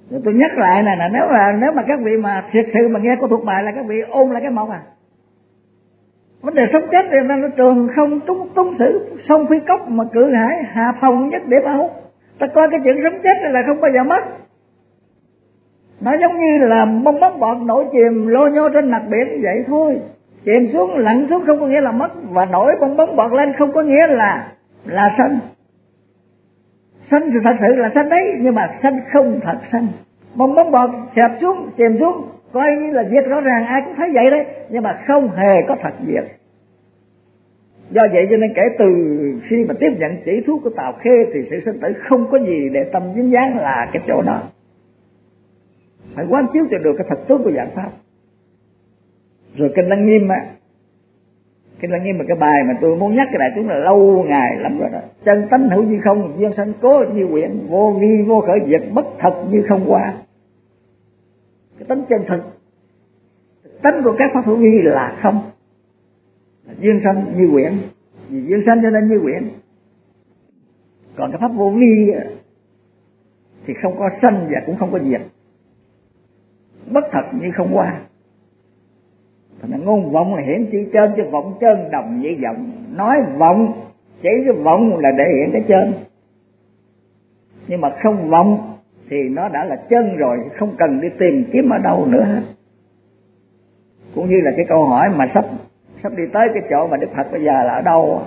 Rồi tôi nhắc lại này là nếu mà nếu mà các vị mà thiệt sự mà nghe cô thuộc bài là các vị ôn lại cái mộc à. Vấn đề sống chết thì nó trường không túng túng xử sông phi cốc mà cự hải hạ phòng nhất để bảo. Ta coi cái chuyện sống chết này là không bao giờ mất. Nó giống như là bong bóng bọt nổi chìm lô nhô trên mặt biển vậy thôi. Chìm xuống lặn xuống không có nghĩa là mất, và nổi bong bóng bọt lên không có nghĩa là là sanh. Sanh thì thật sự là sanh đấy, nhưng mà sanh không thật sanh. Bong bóng bọt xẹp xuống chìm xuống coi như là diệt rõ ràng, ai cũng thấy vậy đấy, nhưng mà không hề có thật diệt. Do vậy cho nên kể từ khi mà tiếp nhận chỉ thuốc của Tào Khê thì sự sinh tử không có gì để tâm dính dáng là cái chỗ đó. Phải quán chiếu cho được cái thật tốt của dạng pháp. Rồi Kinh Lăng Nghiêm á, Kinh Lăng Nghiêm là cái bài mà tôi muốn nhắc cái đại chúng là lâu ngày lắm rồi đó. Chân tánh hữu như không, duyên sanh cố như quyển, vô vi vô khởi diệt, bất thật như không qua. Cái tánh chân thực, tánh của các pháp hữu vi là không, duyên sanh như quyển, vì duyên sanh cho nên như quyển. Còn cái pháp vô vi thì không có sanh và cũng không có diệt, bất thật như không qua. Thành ra ngôn vọng là hiển chữ trên, chứ vọng chân đồng với vọng. Nói vọng chỉ cái vọng là để hiện cái chân, nhưng mà không vọng thì nó đã là chân rồi, không cần đi tìm kiếm ở đâu nữa hết. Cũng như là cái câu hỏi mà sắp sắp đi tới cái chỗ mà Đức Phật bây giờ là ở đâu.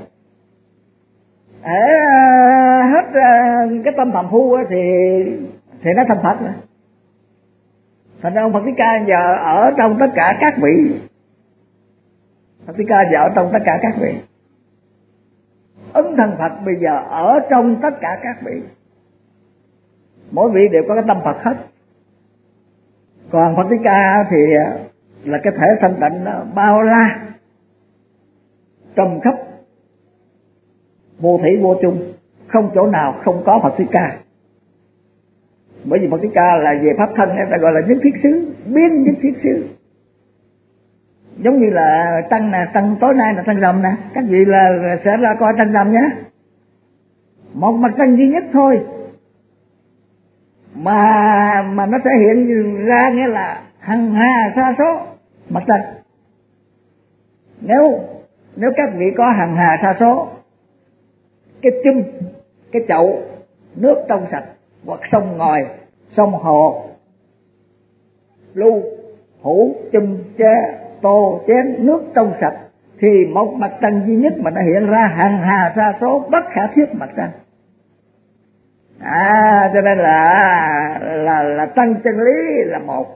Ở hết cái tâm phàm phu thì thì nó thành Phật rồi. Thành ra ông Phật Thích Ca giờ ở trong tất cả các vị. Phật Thích Ca giờ ở trong tất cả các vị. Ứng thân Phật bây giờ ở trong tất cả các vị. Mỗi vị đều có cái tâm Phật hết. Còn Phật Thích Ca thì là cái thể thanh tịnh bao la, trùm khắp, vô thủy vô chung, không chỗ nào không có Phật Thích Ca. Bởi vì Phật Thích Ca là về pháp thân, ta gọi là nhất thiết xứ, biến nhất thiết xứ. Giống như là tăng nè, tăng tối nay là tăng rằm nè, các vị là sẽ ra coi tăng rằm nhé. Một mặt tăng duy nhất thôi, mà mà nó sẽ hiện ra nghĩa là hằng hà sa số mặt trăng. Nếu nếu các vị có hằng hà sa số, cái chum, cái chậu nước trong sạch, hoặc sông ngòi, sông hồ, lu, hũ, chum, chế, tô, chén, nước trong sạch, thì một mặt trăng duy nhất mà nó hiện ra hằng hà sa số bất khả thiết mặt trăng. À, cho nên là là là tăng chân lý là một,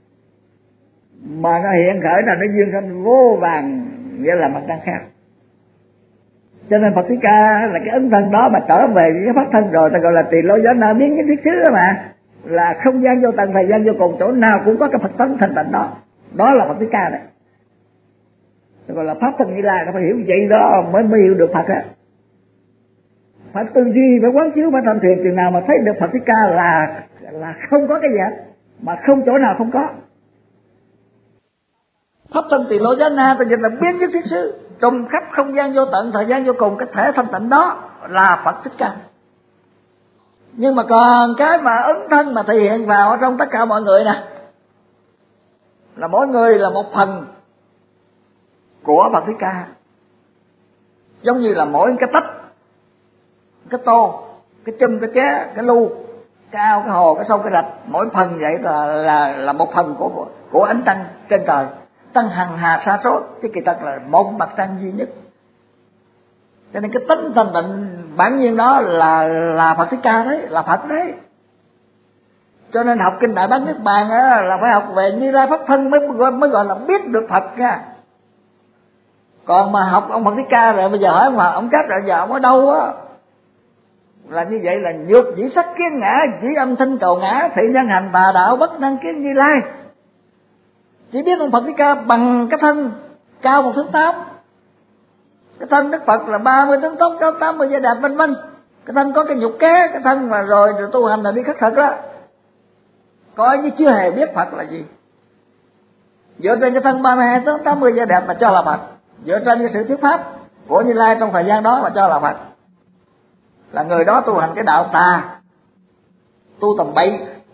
mà nó hiện khởi là nó duyên sanh vô vàng, nghĩa là mặt trăng khác. Cho nên Phật Thích Ca là cái ấn thân đó mà trở về cái pháp thân rồi, ta gọi là tỳ lô giá na biến nhất thiết xứ đó mà, là không gian vô tận, thời gian vô cùng, chỗ nào cũng có cái Phật tánh thanh tịnh đó. Đó là Phật Thích Ca đấy. Ta gọi là pháp thân Như Lai, phải hiểu vậy đó mới mới hiểu được Phật á. Phải tư duy, phải quán chiếu, phải tham thiền, chừng nào mà thấy được Phật Thích Ca là là không có cái gì hết, mà không chỗ nào không có. Pháp thân tỳ lô giá na, ta dịch là biến nhất thiết xứ, trùm khắp không gian vô tận, thời gian vô cùng, cái thể thanh tịnh đó là Phật Thích Ca. Nhưng mà còn cái mà ấn thân mà thể hiện vào ở trong tất cả mọi người nè, là mỗi người là một phần của Phật Thích Ca. Giống như là mỗi cái tách, cái tô, cái chum, cái chế, cái lu, cái ao, cái hồ, cái sông, cái rạch, mỗi phần vậy là là là một phần của của ánh trăng trên trời. Trăng hằng hà sa số, chứ kỳ thật là một mặt trăng duy nhất. Cho nên cái tính thanh tịnh bản nhiên đó là là Phật Thích Ca đấy, là Phật đấy. Cho nên học kinh Đại Bát Niết Bàn á, là phải học về Như Lai pháp thân mới gọi, mới gọi là biết được Phật nha. Còn mà học ông Phật Thích Ca rồi bây giờ hỏi mà ông chết rồi giờ ông ở đâu á, là như vậy là nhược dĩ sắc kiến ngã, dĩ âm thanh cầu ngã, thị nhân hành tà đạo, bất năng kiến Như Lai. Chỉ biết ông Phật Thích Ca bằng cái thân cao một thước tám, cái thân Đức Phật là ba mươi tấn tốc, cao tám mươi da đạp vân vân. Cái thân có cái nhục kế, cái thân mà rồi, rồi tu hành là đi khất thực đó, coi như chưa hề biết Phật là gì. Dựa trên cái thân ba mươi hai tấn tám mươi da đạp mà cho là Phật, dựa trên cái sự thuyết pháp của Như Lai trong thời gian đó mà cho là Phật, là người đó tu hành cái đạo tà, tu tầm bậy,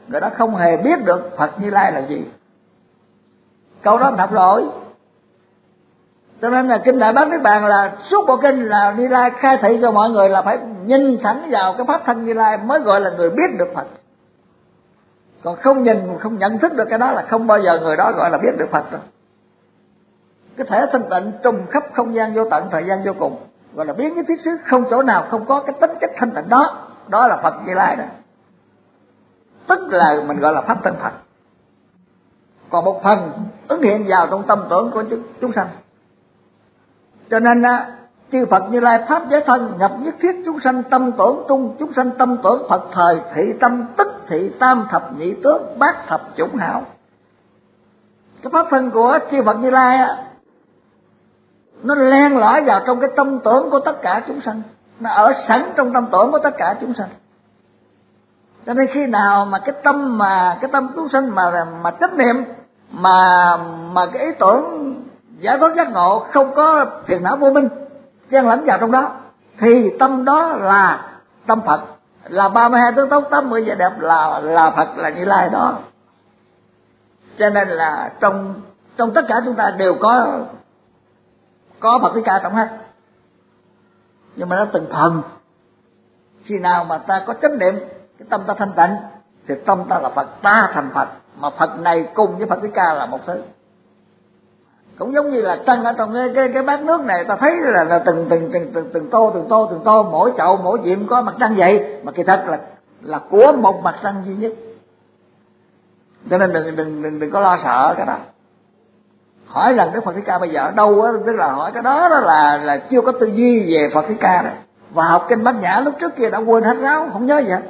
người đó không hề biết được Phật Như Lai là gì. Câu đó đọc lỗi. Cho nên là kinh Đại Bát Niết Bàn là suốt bộ kinh là Như Lai khai thị cho mọi người là phải nhìn thẳng vào cái pháp thân Như Lai mới gọi là người biết được Phật. Còn không nhìn, không nhận thức được cái đó là không bao giờ người đó gọi là biết được Phật đâu. Cái thể thanh tịnh trùng khắp không gian vô tận, thời gian vô cùng, gọi là biến nhất thiết xứ, không chỗ nào không có cái tính chất thanh tịnh đó. Đó là Phật Như Lai đó. Tức là mình gọi là pháp thân Phật. Còn một phần ứng hiện vào trong tâm tưởng của chúng sanh. Cho nên chư Phật Như Lai pháp giới thân nhập nhất thiết chúng sanh tâm tưởng trung, chúng sanh tâm tưởng Phật thời thị tâm tức thị tam thập nhị tướng bát thập chủng hảo. Cái pháp thân của chư Phật Như Lai á, nó len lỏi vào trong cái tâm tưởng của tất cả chúng sanh, nó ở sẵn trong tâm tưởng của tất cả chúng sanh. Cho nên khi nào mà cái tâm mà cái tâm chúng sanh mà mà chánh niệm mà mà cái ý tưởng giải thoát giác ngộ không có phiền não vô minh chen lẫn vào trong đó, thì tâm đó là tâm Phật, là ba mươi hai tướng tốt, tám mươi vẻ đẹp, là là Phật, là Như Lai đó. Cho nên là trong trong tất cả chúng ta đều có có Phật Thích Ca trong hết, nhưng mà nó từng phần. Khi nào mà ta có chánh niệm, cái tâm ta thanh tịnh, thì tâm ta là Phật, ta thành Phật, mà Phật này cùng với Phật Thích Ca là một thứ. Cũng giống như là trăng ở trong cái cái, cái bát nước này, ta thấy là, là từng, từng từng từng từng tô từng tô từng tô, mỗi chậu mỗi diệm có mặt trăng vậy, mà kỳ thật là là của một mặt trăng duy nhất. Cho nên đừng đừng đừng đừng có lo sợ cái đó. Hỏi rằng Đức Phật Thích Ca bây giờ ở đâu á, tức là hỏi cái đó đó là là chưa có tư duy về Phật Thích Ca đấy. Và học kinh Bát Nhã lúc trước kia đã quên hết ráo, không nhớ gì hết.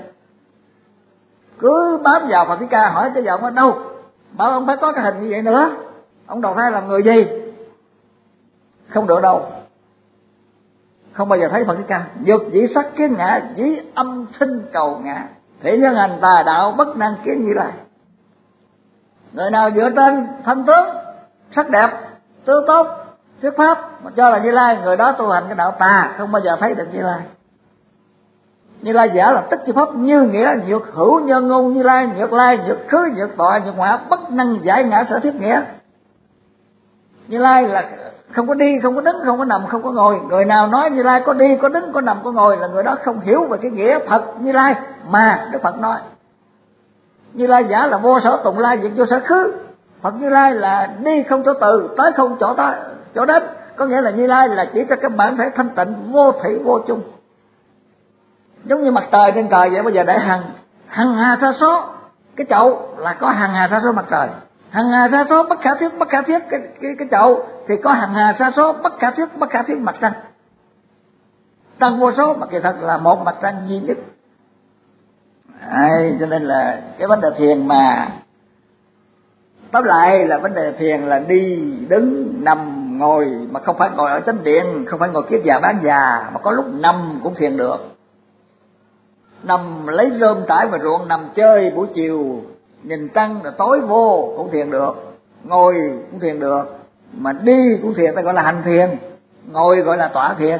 Cứ bám vào Phật Thích Ca hỏi cái giờ ông ở đâu, bảo ông phải có cái hình như vậy nữa, ông đầu thai làm người gì? Không được đâu. Không bao giờ thấy Phật Thích Ca. Nhược dĩ sắc kiến ngã, dĩ âm sinh cầu ngã, thể nhân hành tà đạo bất năng kiến Như Lai. Người nào dựa trên thanh tướng, sắc đẹp, tư tốt, thuyết pháp mà cho là Như Lai, người đó tu hành cái đạo tà, không bao giờ thấy được Như Lai. Như Lai giả là tất chi pháp như nghĩa, nhược hữu nhân ngôn Như Lai, nhược lai, nhược khứ, nhược tọa, nhược ngã, bất năng giải ngã sở thiết nghĩa. Như Lai là không có đi, không có đứng, không có nằm, không có ngồi. Người nào nói Như Lai có đi, có đứng, có nằm, có ngồi là người đó không hiểu về cái nghĩa thật Như Lai mà Đức Phật nói. Như Lai giả là vô sở tụng lai, diệt vô sở khứ. Phật Như Lai là đi không chỗ từ, tới không chỗ tới, chỗ đến. Có nghĩa là Như Lai là chỉ cho các bản thể thanh tịnh, vô thủy vô chung. Giống như mặt trời trên trời vậy, bây giờ để hàng hàng hà sa số, cái chậu là có hàng hà sa số mặt trời. Hàng hà sa số bất khả thuyết, bất khả thuyết cái cái cái chậu thì có hàng hà sa số bất khả thuyết, bất khả thuyết mặt trăng. Trăng vô số mà kỳ thật là một mặt trăng duy nhất. Đấy, cho nên là cái vấn đề thiền mà tóm lại là vấn đề thiền là đi, đứng, nằm, ngồi, mà không phải ngồi ở chánh điện, không phải ngồi kiết già bán già, mà có lúc nằm cũng thiền được. Nằm lấy rơm trải vào ruộng, nằm chơi buổi chiều, nhìn trăng rồi tối vô cũng thiền được, ngồi cũng thiền được, mà đi cũng thiền, ta gọi là hành thiền, ngồi gọi là tọa thiền,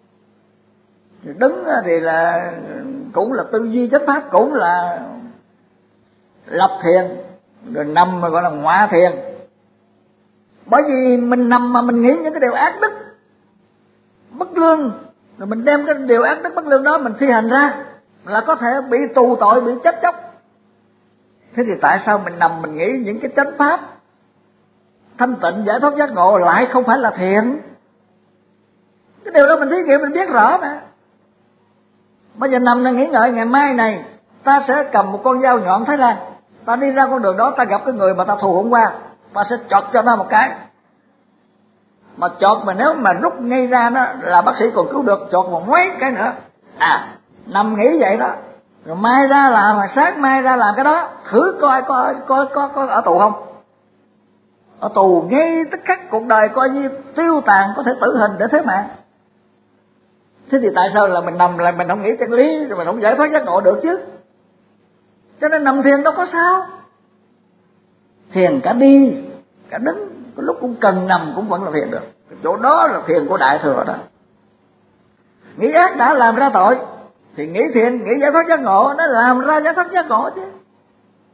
đứng thì là cũng là tư duy chánh pháp, cũng là lập thiền, rồi nằm mà gọi là ngoại thiền. Bởi vì mình nằm mà mình nghĩ những cái điều ác đức bất lương, rồi mình đem cái điều ác đức bất lương đó mình thi hành ra là có thể bị tù tội, bị chết chóc. Thế thì tại sao mình nằm mình nghĩ những cái chánh pháp thanh tịnh giải thoát giác ngộ lại không phải là thiện? Cái điều đó mình thí nghiệm mình biết rõ mà. Bây giờ nằm là nghĩ ngợi ngày mai này ta sẽ cầm một con dao nhọn Thái Lan, ta đi ra con đường đó, ta gặp cái người mà ta thù hôm qua, ta sẽ chọt cho nó một cái. Mà chọt mà nếu mà rút ngay ra đó là bác sĩ còn cứu được, chọt một mấy cái nữa. À, nằm nghĩ vậy đó. Rồi mai ra làm, mà sáng mai ra làm cái đó, thử coi có có có có ở tù không? Ở tù ngay tất cả cuộc đời coi như tiêu tàn, có thể tử hình để thế mà. Thế thì tại sao là mình nằm lại mình không nghĩ chân lý, rồi mình không giải thoát giác ngộ được chứ? Cho nên nằm thiền đâu có sao. Thiền cả đi, cả đứng, có lúc cũng cần nằm cũng vẫn là thiền được. Cái chỗ đó là thiền của Đại Thừa đó. Nghĩ ác đã làm ra tội, thì nghĩ thiền, nghĩ giải thoát giác ngộ, nó làm ra giải thoát giác ngộ chứ.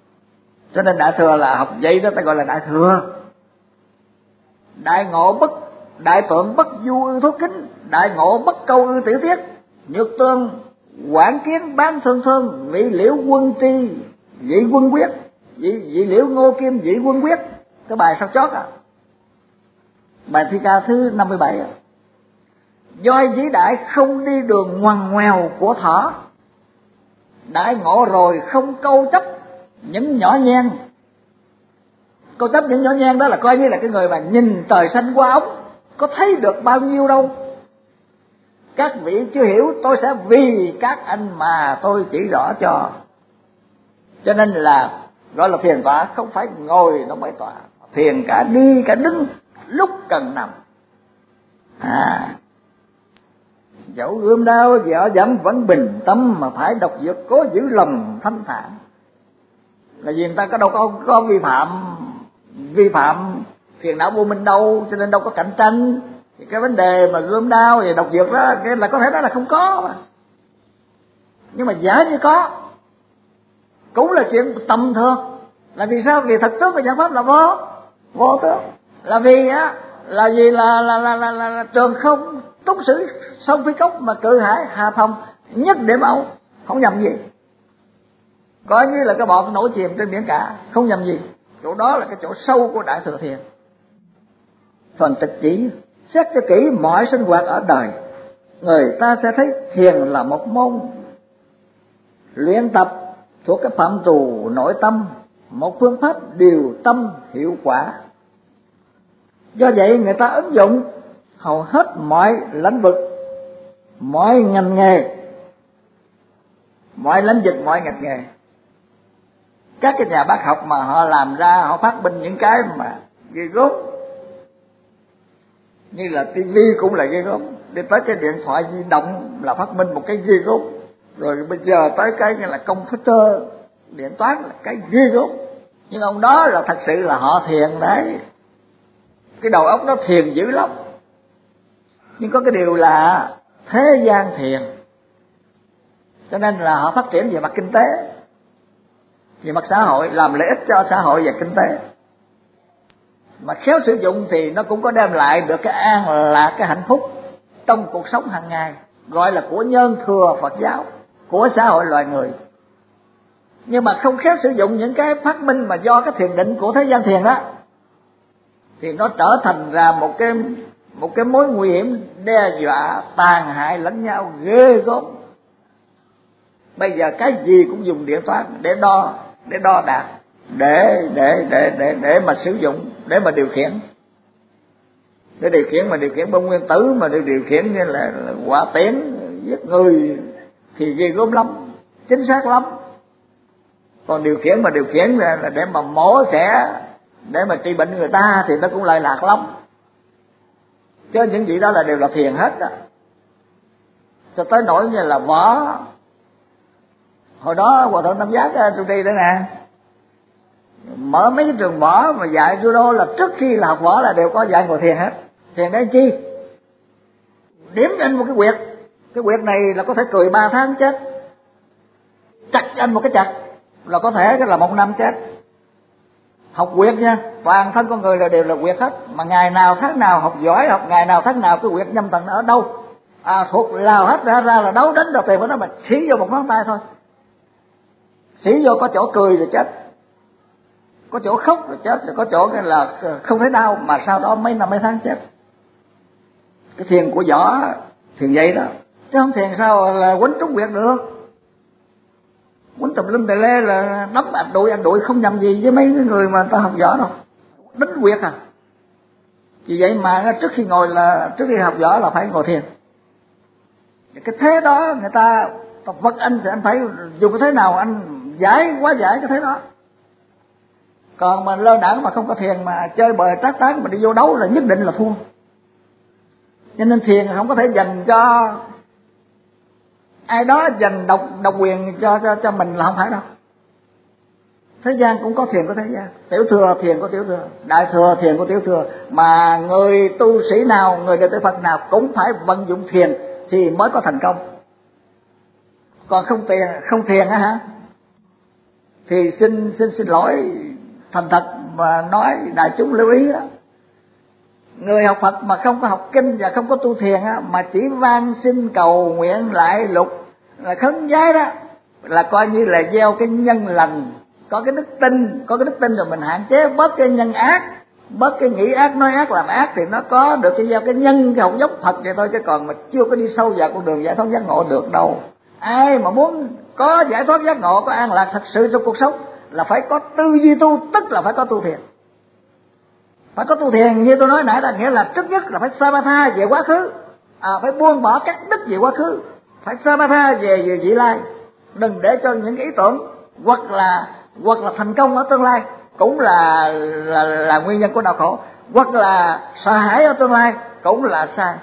Cho nên đại thừa là học vậy đó ta gọi là đại thừa. Đại ngộ bất đại tượng bất du ư thốt kính, đại ngộ bất câu ư tiểu tiết, nhược tương quảng kiến bán thương thương, vị liễu quân tri vị quân quyết, vị, vị liễu ngô kim vị quân quyết. Cái bài sau chót à, bài thi ca thứ năm mươi bảy à. Do vĩ đại không đi đường ngoằn ngoèo của thỏ, đại ngộ rồi không câu chấp những nhỏ nhen. Câu chấp những nhỏ nhen đó là coi như là cái người mà nhìn trời xanh qua ống, có thấy được bao nhiêu đâu. Các vị chưa hiểu, tôi sẽ vì các anh mà tôi chỉ rõ cho. Cho nên là gọi là thiền tọa, không phải ngồi nó mới tọa, thiền cả đi cả đứng, lúc cần nằm. À, dẫu ươm đau dở dẫm vẫn bình tâm, mà phải độc dược cố giữ lòng thanh thản. Là vì người ta có đâu có, có vi phạm vi phạm phiền não vô minh đâu, cho nên đâu có cạnh tranh. Thì cái vấn đề mà ươm đau và độc dược đó cái là có thể nói là không có mà. Nhưng mà giả như có cũng là chuyện tầm thường. Là vì sao? Vì thật tướng và giải pháp là vô vô tướng. Là vì á là vì là là là là, là, là trường không túc sử sông phi cốc, mà cự hải hà phong nhất điểm ấu, không nhầm gì. Coi như là cái bọt nổi chìm trên biển cả, không nhầm gì. Chỗ đó là cái chỗ sâu của đại thừa thiền. Phần tịch chỉ xét cho kỹ mọi sinh hoạt ở đời, người ta sẽ thấy thiền là một môn luyện tập thuộc cái phạm trù nội tâm, một phương pháp điều tâm hiệu quả. Do vậy người ta ứng dụng hầu hết mọi lĩnh vực, mọi ngành nghề, mọi lĩnh vực, mọi ngành nghề. Các cái nhà bác học mà họ làm ra, họ phát minh những cái mà ghê gớm, như là tivi cũng là ghê gớm, đi tới cái điện thoại di động là phát minh một cái ghê gớm, rồi bây giờ tới cái như là computer điện toán là cái ghê gớm. Nhưng ông đó là thật sự là họ thiền đấy, cái đầu óc nó thiền dữ lắm. Nhưng có cái điều là thế gian thiền, cho nên là họ phát triển về mặt kinh tế, về mặt xã hội, làm lợi ích cho xã hội và kinh tế. Mà khéo sử dụng thì nó cũng có đem lại được cái an lạc, cái hạnh phúc trong cuộc sống hàng ngày, gọi là của nhân thừa Phật giáo, của xã hội loài người. Nhưng mà không khéo sử dụng những cái phát minh mà do cái thiền định của thế gian thiền đó, thì nó trở thành ra một cái một cái mối nguy hiểm đe dọa tàn hại lẫn nhau ghê gớm. Bây giờ cái gì cũng dùng điện toán để đo để đo đạc, để để để để để mà sử dụng, để mà điều khiển, để điều khiển mà điều khiển bom nguyên tử, mà điều khiển như là, là hỏa tiễn giết người thì ghê gớm lắm, chính xác lắm. Còn điều khiển mà điều khiển là, là để mà mổ xẻ, để mà trị bệnh người ta thì nó cũng lợi lạc lắm. Chứ những gì đó là đều là thiền hết đó. Cho tới nỗi như là võ, hồi đó Hòa Thượng Tam Giác tôi đi đó nè, mở mấy cái trường võ mà dạy judo là trước khi là học võ là đều có dạy ngồi thiền hết. Thiền để chi? Điểm anh một cái quyệt, cái quyệt này là có thể cười ba tháng chết, chặt anh một cái chặt là có thể là một năm chết. Học quyệt nha, toàn thân con người là đều là quyệt hết, mà ngày nào tháng nào học giỏi, học ngày nào tháng nào cái quyệt nhâm tầng ở đâu à, thuộc lào hết ra ra là đấu đánh đầu tiền của nó, mà xí vô một ngón tay thôi, xí vô có chỗ cười rồi chết, có chỗ khóc rồi chết, rồi có chỗ là không thấy đau mà sau đó mấy năm mấy tháng chết. Cái thiền của võ thiền vậy đó, chứ không thiền sao là quánh trúng quyệt được. Quánh tùm lum tè lê là đấm anh đuổi anh đuổi không nhầm gì với mấy người mà ta học võ đâu, đánh quyệt à. Vì vậy mà trước khi ngồi là trước khi học võ là phải ngồi thiền. Cái thế đó người ta tập vật anh thì anh phải dùng cái thế nào anh giải quá giải cái thế đó. Còn mà lơ đãng mà không có thiền mà chơi bời trác tán mà đi vô đấu là nhất định là thua. Cho nên thiền không có thể dành cho ai đó, dành độc độc quyền cho cho cho mình là không phải đâu. Thế gian cũng có thiền của thế gian, tiểu thừa thiền của tiểu thừa, đại thừa thiền của tiểu thừa, mà người tu sĩ nào, người đệ tử Phật nào cũng phải vận dụng thiền thì mới có thành công. Còn không thiền không thiền á hả thì xin xin xin lỗi thành thật mà nói đại chúng lưu ý đó. Người học Phật mà không có học kinh và không có tu thiền á, mà chỉ van xin cầu nguyện lại lục là khấn vái đó, là coi như là gieo cái nhân lành, có cái đức tin, có cái đức tin rồi mình hạn chế bớt cái nhân ác, bớt cái nghĩ ác nói ác làm ác, thì nó có được cái gieo cái nhân cái học dốc Phật vậy thôi, chứ còn mà chưa có đi sâu vào con đường giải thoát giác ngộ được đâu. Ai mà muốn có giải thoát giác ngộ, có an lạc thật sự trong cuộc sống là phải có tư duy tu, tức là phải có tu thiền. Phải có tu thiền như tôi nói nãy là nghĩa là trước nhất là phải samatha về quá khứ, à, phải buông bỏ các đức về quá khứ, phải samatha về về vị lai, đừng để cho những cái ý tưởng hoặc là hoặc là thành công ở tương lai cũng là là, là nguyên nhân của đau khổ, hoặc là sợ hãi ở tương lai cũng là sai.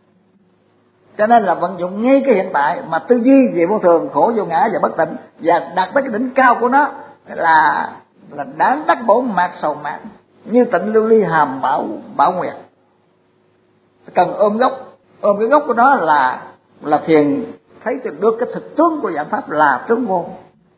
Cho nên là vận dụng ngay cái hiện tại mà tư duy về vô thường, khổ vô ngã và bất tịnh, và đạt tới cái đỉnh cao của nó là là đáng đắc bổn mạt sầu mạt, như tịnh lưu ly hàm bảo bảo nguyệt. Cần ôm gốc, ôm cái gốc của nó là là thiền, thấy cho được cái thực tướng của dạng pháp là tướng vô.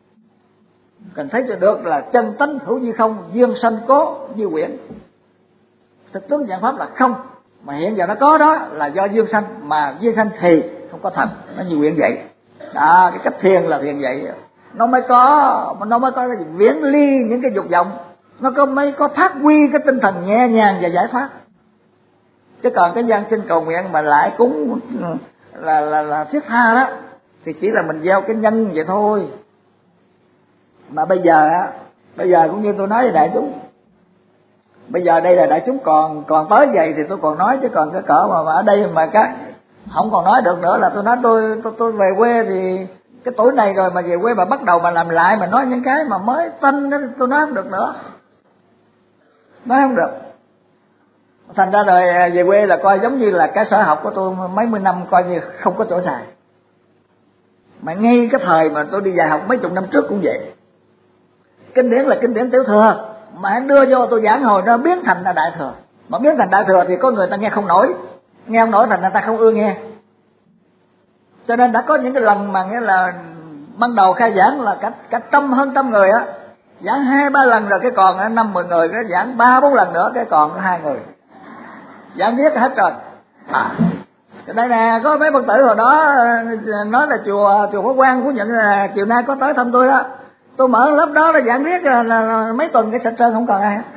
Cần thấy cho được là chân tánh hữu như không, duyên sanh cố như quyển. Thực tướng dạng pháp là không, mà hiện giờ nó có đó là do duyên sanh, mà duyên sanh thì không có thật, nó như quyển vậy. Đó, cái cách thiền là thiền vậy. Nó mới có nó mới có cái viễn ly những cái dục vọng, nó có mới có phát huy cái tinh thần nhẹ nhàng và giải thoát. Chứ còn cái gian sinh cầu nguyện mà lại cúng là là là thiết tha đó thì chỉ là mình gieo cái nhân vậy thôi. Mà bây giờ á, bây giờ cũng như tôi nói với đại chúng, bây giờ đây là đại chúng còn còn tới vậy thì tôi còn nói, chứ còn cái cỡ mà, mà ở đây mà các không còn nói được nữa là tôi nói tôi tôi tôi về quê thì cái tuổi này rồi mà về quê mà bắt đầu mà làm lại mà nói những cái mà mới tinh đó, tôi nói không được nữa, nói không được. Thành ra rồi về quê là coi giống như là cái sở học của tôi mấy mươi năm coi như không có chỗ xài. Mà ngay cái thời mà tôi đi dạy học mấy chục năm trước cũng vậy. Kinh điển là kinh điển tiểu thừa, mà anh đưa vô tôi giảng hồi nó biến thành là đại thừa. Mà biến thành đại thừa thì có người ta nghe không nổi, nghe không nổi thành người ta không ưa nghe. Cho nên đã có những cái lần mà nghĩa là ban đầu khai giảng là cả cả trăm hơn trăm người á, giảng hai ba lần rồi cái còn năm mười người, cái giảng ba bốn lần nữa cái còn có hai người, giảng viết hết rồi. À, đây nè, có mấy Phật tử hồi đó nói là chùa chùa Pháp Quang của nhận là chiều nay có tới thăm tôi đó, tôi mở lớp đó là giảng viết là, là, là mấy tuần cái sạch trơn không còn ai.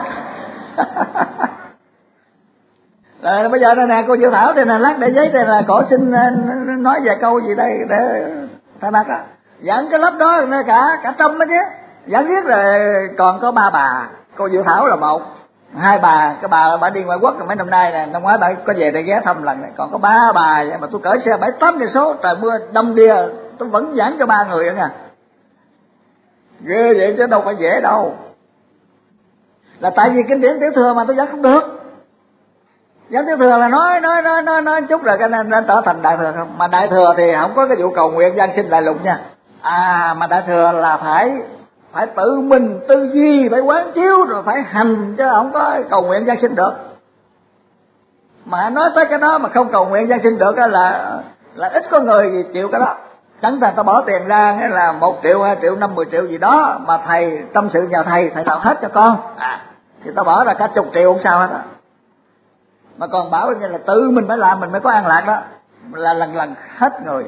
Rồi bây giờ đây nè cô Diệu Thảo đây nè, lát để giấy đây là cổ xin nói vài câu gì đây để thay mặt á. Giảng cái lớp đó cả cả trăm đó chứ, giảng viết rồi còn có ba bà, cô Diệu Thảo là một, hai bà, cái bà bà đi ngoại quốc rồi mấy năm nay nè, năm ngoái bà có về đây ghé thăm lần này, còn có ba bà vậy mà tôi cởi xe bảy tám cây số trời mưa đông đia tôi vẫn giảng cho ba người nữa nha. Ghê vậy chứ đâu phải dễ đâu. Là tại vì kinh điển tiểu thừa mà tôi giảng không được. Giảng tiểu thừa là nói nói nói nói nói chút rồi cái nên trở thành đại thừa không. Mà đại thừa thì không có cái vụ cầu nguyện gian sinh đại lục nha. À mà đại thừa là phải phải tự mình tư duy, phải quán chiếu rồi phải hành, chứ không có cầu nguyện gian sinh được. Mà nói tới cái đó mà không cầu nguyện gian sinh được là là ít có người chịu cái đó. Chẳng thành ta bỏ tiền ra hay là một triệu, hai triệu, năm, mười triệu gì đó mà thầy tâm sự nhờ thầy, thầy làm hết cho con. À, thì ta bỏ ra cả chục triệu không sao hết á. Mà còn bảo như là tự mình phải làm mình mới có an lạc đó, là lần lần hết người.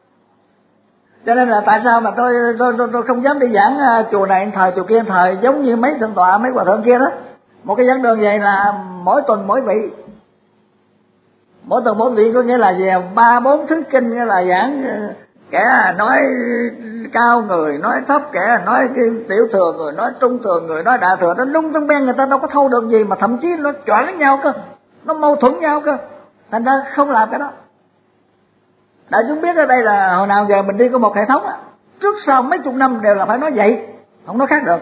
Cho nên là tại sao mà tôi tôi tôi, tôi không dám đi giảng uh, chùa này thời chùa kia thời, giống như mấy thượng tọa mấy hòa thượng kia đó. Một cái giảng đường vậy là mỗi tuần mỗi vị, mỗi tuần mỗi vị có nghĩa là về ba bốn thứ kinh, nghĩa là giảng uh, kẻ nói cao người nói thấp, kẻ nói tiểu thừa người nói trung thừa người nói đại thừa, nó lung tung ben, người ta đâu có thâu được gì, mà thậm chí nó choáng nhau cơ, nó mâu thuẫn nhau cơ, thành ra không làm cái đó. Đại chúng biết ở đây là hồi nào giờ mình đi có một hệ thống á, trước sau mấy chục năm đều là phải nói vậy, không nói khác được.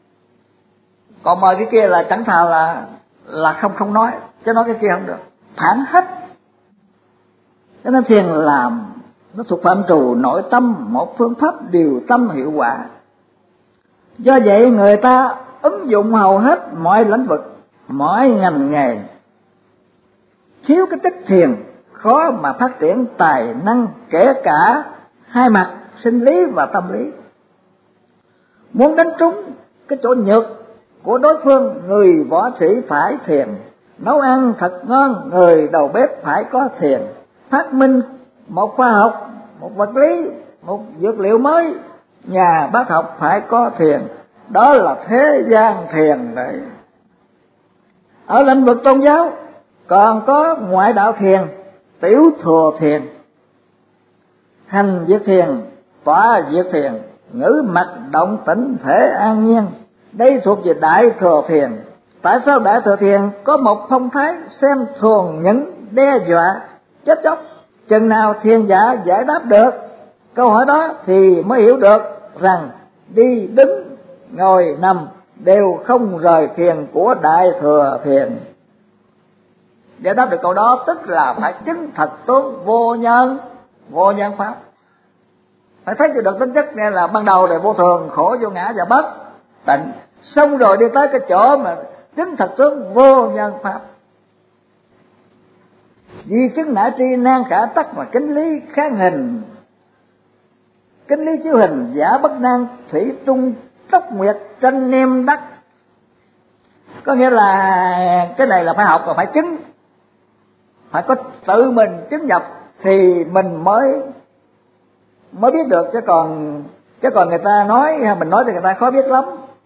Còn mời cái kia là chẳng thà là là không không nói, chứ nói cái kia không được, phản hết. Cho nên thiền làm nó thuộc phạm trù nội tâm, một phương pháp điều tâm hiệu quả. Do vậy người ta ứng dụng hầu hết mọi lĩnh vực, mọi ngành nghề. Thiếu cái tích thiền khó mà phát triển tài năng, kể cả hai mặt sinh lý và tâm lý. Muốn đánh trúng cái chỗ nhược của đối phương, người võ sĩ phải thiền. Nấu ăn thật ngon, người đầu bếp phải có thiền. Phát minh một khoa học, một vật lý, một dược liệu mới, nhà bác học phải có thiền. Đó là thế gian thiền đấy. Ở lĩnh vực tôn giáo còn có ngoại đạo thiền, tiểu thừa thiền, hành diệt thiền, tọa diệt thiền, ngữ mặc động tĩnh thể an nhiên. Đây thuộc về đại thừa thiền. Tại sao đại thừa thiền có một phong thái xem thường những đe dọa chết chóc? Chừng nào thiền giả giải đáp được câu hỏi đó thì mới hiểu được rằng đi đứng ngồi nằm đều không rời thiền của đại thừa thiền. Giải đáp được câu đó tức là phải chứng thật tướng vô nhân, vô nhân pháp. Phải thấy được tính chất nghe là ban đầu là vô thường, khổ, vô ngã và bất tịnh, xong rồi đi tới cái chỗ mà chứng thật tướng vô nhân pháp. Vì chứng nã tri nan khả tắc mà kính lý kháng hình, kính lý chiếu hình giả bất nan thủy trung tốc nguyệt tranh niêm đắc. Có nghĩa là cái này là phải học và phải chứng, phải có tự mình chứng nhập thì mình mới mới biết được, chứ còn chứ còn người ta nói hay mình nói thì người ta khó biết lắm.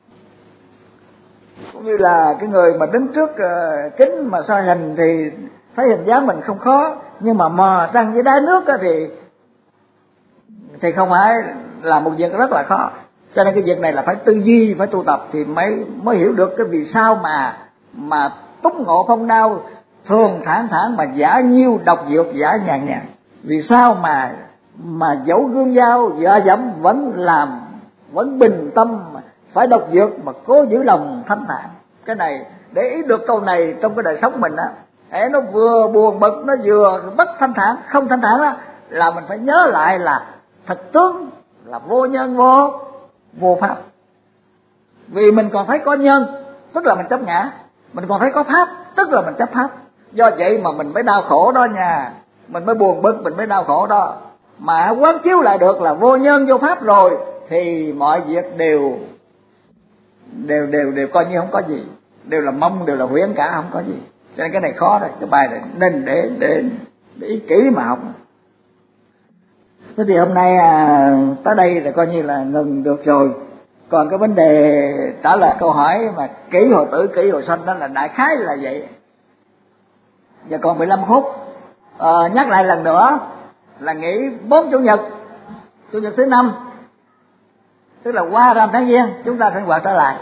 Cũng như là cái người mà đứng trước uh, kính mà soi hình thì thấy hình dáng mình không khó, nhưng mà mò sang dưới đáy nước thì thì không phải là một việc rất là khó. Cho nên cái việc này là phải tư duy, phải tu tập thì mới mới hiểu được cái vì sao mà mà túc ngộ phong đao thường thản thản mà giả nhiêu độc dược giả nhàn nhàn. Vì sao mà mà dẫu gương dao vợ dẫm vẫn làm, vẫn bình tâm, phải độc dược mà cố giữ lòng thanh thản. Cái này để ý được câu này trong cái đời sống mình á, để nó vừa buồn bực, nó vừa bất thanh thản, không thanh thản đó, là mình phải nhớ lại là thật tướng là vô nhân vô vô pháp. Vì mình còn thấy có nhân tức là mình chấp ngã, mình còn thấy có pháp tức là mình chấp pháp. Do vậy mà mình mới đau khổ đó nha, mình mới buồn bực, mình mới đau khổ đó. Mà quán chiếu lại được là vô nhân vô pháp rồi thì mọi việc đều đều đều đều coi như không có gì, đều là mong, đều là huyễn cả, không có gì. Cho nên cái này khó rồi, cái bài này nên để để để ý kỹ mà học. Thế thì hôm nay à, tới đây là coi như là ngừng được rồi. Còn cái vấn đề trả lời câu hỏi mà kỹ hồi tử kỹ hồi sanh đó là đại khái là vậy. Giờ còn mười lăm phút, à, nhắc lại lần nữa là nghỉ bốn chủ nhật, chủ nhật thứ năm, tức là qua rằm tháng Giêng chúng ta sinh hoạt trở lại.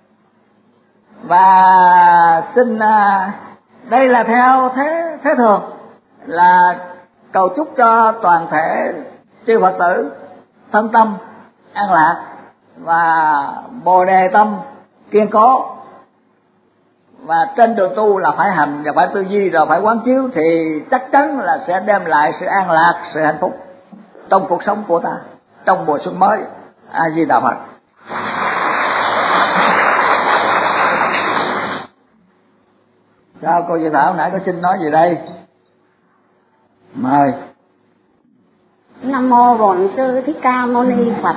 Và xin à, đây là theo thế thế thường là cầu chúc cho toàn thể chư Phật tử thân tâm an lạc và bồ đề tâm kiên cố. Và trên đường tu là phải hành và phải tư duy rồi phải quán chiếu thì chắc chắn là sẽ đem lại sự an lạc, sự hạnh phúc trong cuộc sống của ta trong mùa xuân mới. A Di Đà Phật. Sao cô Diệu Thảo nãy có xin nói gì đây? Mời. Nam mô Bổn Sư Thích Ca Mâu Ni Phật.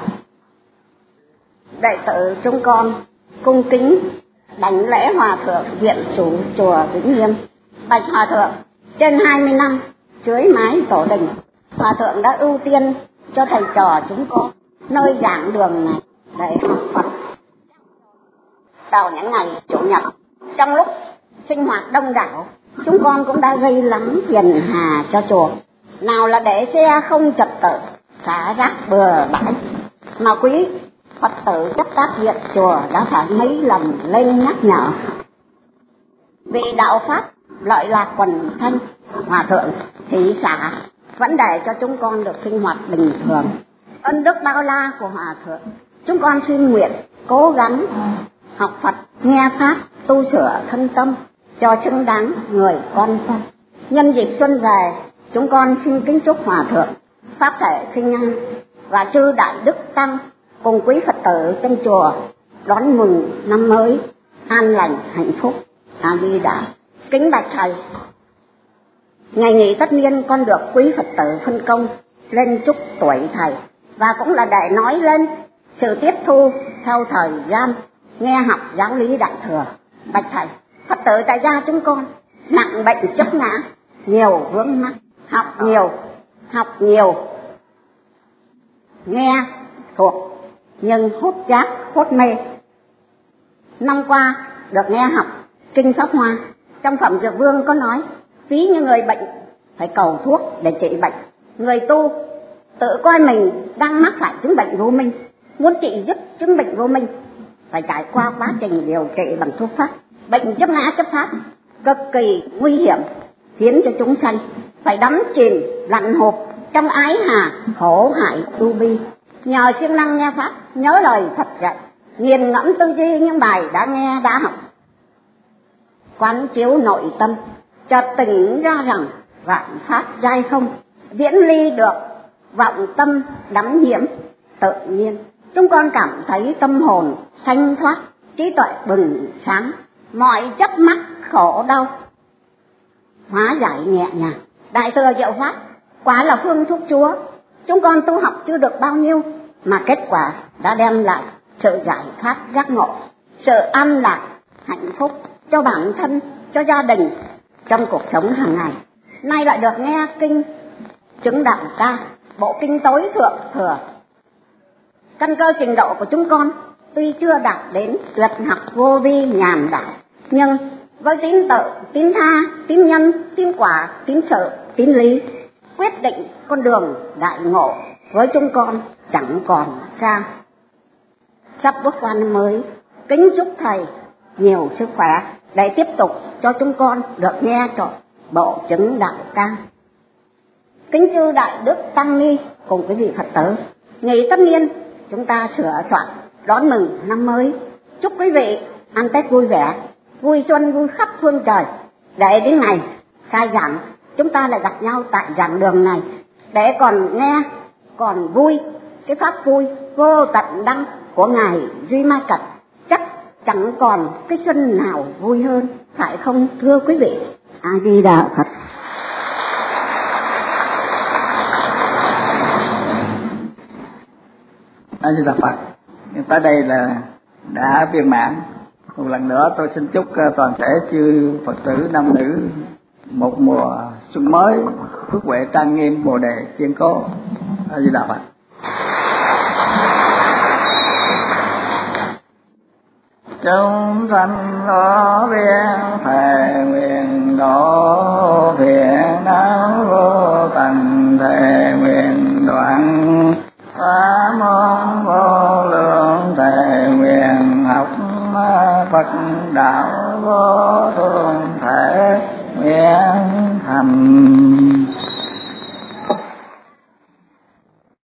Đệ tử chúng con cung kính đảnh lễ Hòa thượng viện chủ chùa Vĩnh Nghiêm. Bạch Hòa thượng, trên hai mươi năm dưới mái tổ đình, Hòa thượng đã ưu tiên cho thầy trò chúng con nơi giảng đường này để học Phật vào những ngày chủ nhật. Trong lúc sinh hoạt đông đảo, chúng con cũng đã gây lắm phiền hà cho chùa. Nào là để xe không trật tự, xả rác bừa bãi, mà quý Phật tử chấp tác viện chùa đã phải mấy lần lên nhắc nhở. Vì đạo pháp lợi lạc quần thân, Hòa thượng thị xã vẫn để cho chúng con được sinh hoạt bình thường. Ân đức bao la của Hòa thượng, chúng con xin nguyện cố gắng học Phật, nghe pháp, tu sửa thân tâm cho xứng đáng người con Phật. Nhân dịp xuân về, chúng con xin kính chúc Hòa thượng pháp thể sinh nhân và chư đại đức tăng cùng quý Phật tử trong chùa đón mừng năm mới an lành hạnh phúc. A Di Đà. Kính bạch thầy, ngày nghỉ tất niên con được quý Phật tử phân công lên chúc tuổi thầy, và cũng là để nói lên sự tiếp thu theo thời gian nghe học giáo lý Đại Thừa. Bạch thầy, Phật tử tại gia chúng con nặng bệnh chấp ngã, nhiều vướng mắc, học nhiều, học nhiều, nghe thuộc nhưng hút giác, hút mê. Năm qua được nghe học Kinh Pháp Hoa, trong Phẩm Dược Vương có nói, ví như người bệnh phải cầu thuốc để trị bệnh, người tu tự coi mình đang mắc phải chứng bệnh vô minh, muốn trị dứt chứng bệnh vô minh phải trải qua quá trình điều trị bằng thuốc pháp. Bệnh chấp ngã chấp pháp cực kỳ nguy hiểm, khiến cho chúng sanh phải đắm chìm lặn hộp trong ái hà khổ hại tu bi. Nhờ siêng năng nghe pháp, nhớ lời Phật dạy, nghiền ngẫm tư duy những bài đã nghe đã học, quán chiếu nội tâm, chợt tỉnh ra rằng vạn pháp giai không, viễn ly được vọng tâm đắm nhiễm tự nhiên. Chúng con cảm thấy tâm hồn thanh thoát, trí tuệ bừng sáng, mọi chấp mắc khổ đau hóa giải nhẹ nhàng. Đại thừa diệu pháp quả là phương thuốc chúa. Chúng con tu học chưa được bao nhiêu mà kết quả đã đem lại sự giải thoát giác ngộ, sự an lạc hạnh phúc cho bản thân, cho gia đình trong cuộc sống hàng ngày. Nay lại được nghe kinh Chứng Đạo Ca, bộ kinh tối thượng thừa. Căn cơ trình độ của chúng con tuy chưa đạt đến tuyệt học vô vi nhàn đạo, nhưng với tín tự, tín tha, tín nhân, tín quả, tín sự, tín lý, quyết định con đường đại ngộ với chúng con chẳng còn xa. Sắp bước qua năm mới, kính chúc thầy nhiều sức khỏe để tiếp tục cho chúng con được nghe trọn bộ Chứng Đạo Ca. Kính chư đại đức tăng ni cùng quý vị Phật tử, ngày tất niên chúng ta sửa soạn đón mừng năm mới. Chúc quý vị ăn Tết vui vẻ, vui xuân vui khắp phương trời. Để đến ngày khai giảng, chúng ta lại gặp nhau tại giảng đường này để còn nghe, còn vui cái pháp vui vô tận đăng của Ngài Duy Ma Cật. Chắc chẳng còn cái xuân nào vui hơn, phải không thưa quý vị? A Di Đà Phật. A Di Đà Phật. Tới đây là đã viên mãn. Một lần nữa tôi xin chúc toàn thể chư Phật tử nam nữ một mùa xuân mới phước huệ trang nghiêm, bồ đề kiên cố. A Di Đà Phật. Chúng sanh có biết thề nguyện độ phiền não vô tận, thề nguyện đoạn pháp môn vô lượng, thề nguyện học Phật đạo vô thượng, thể nguyện thành.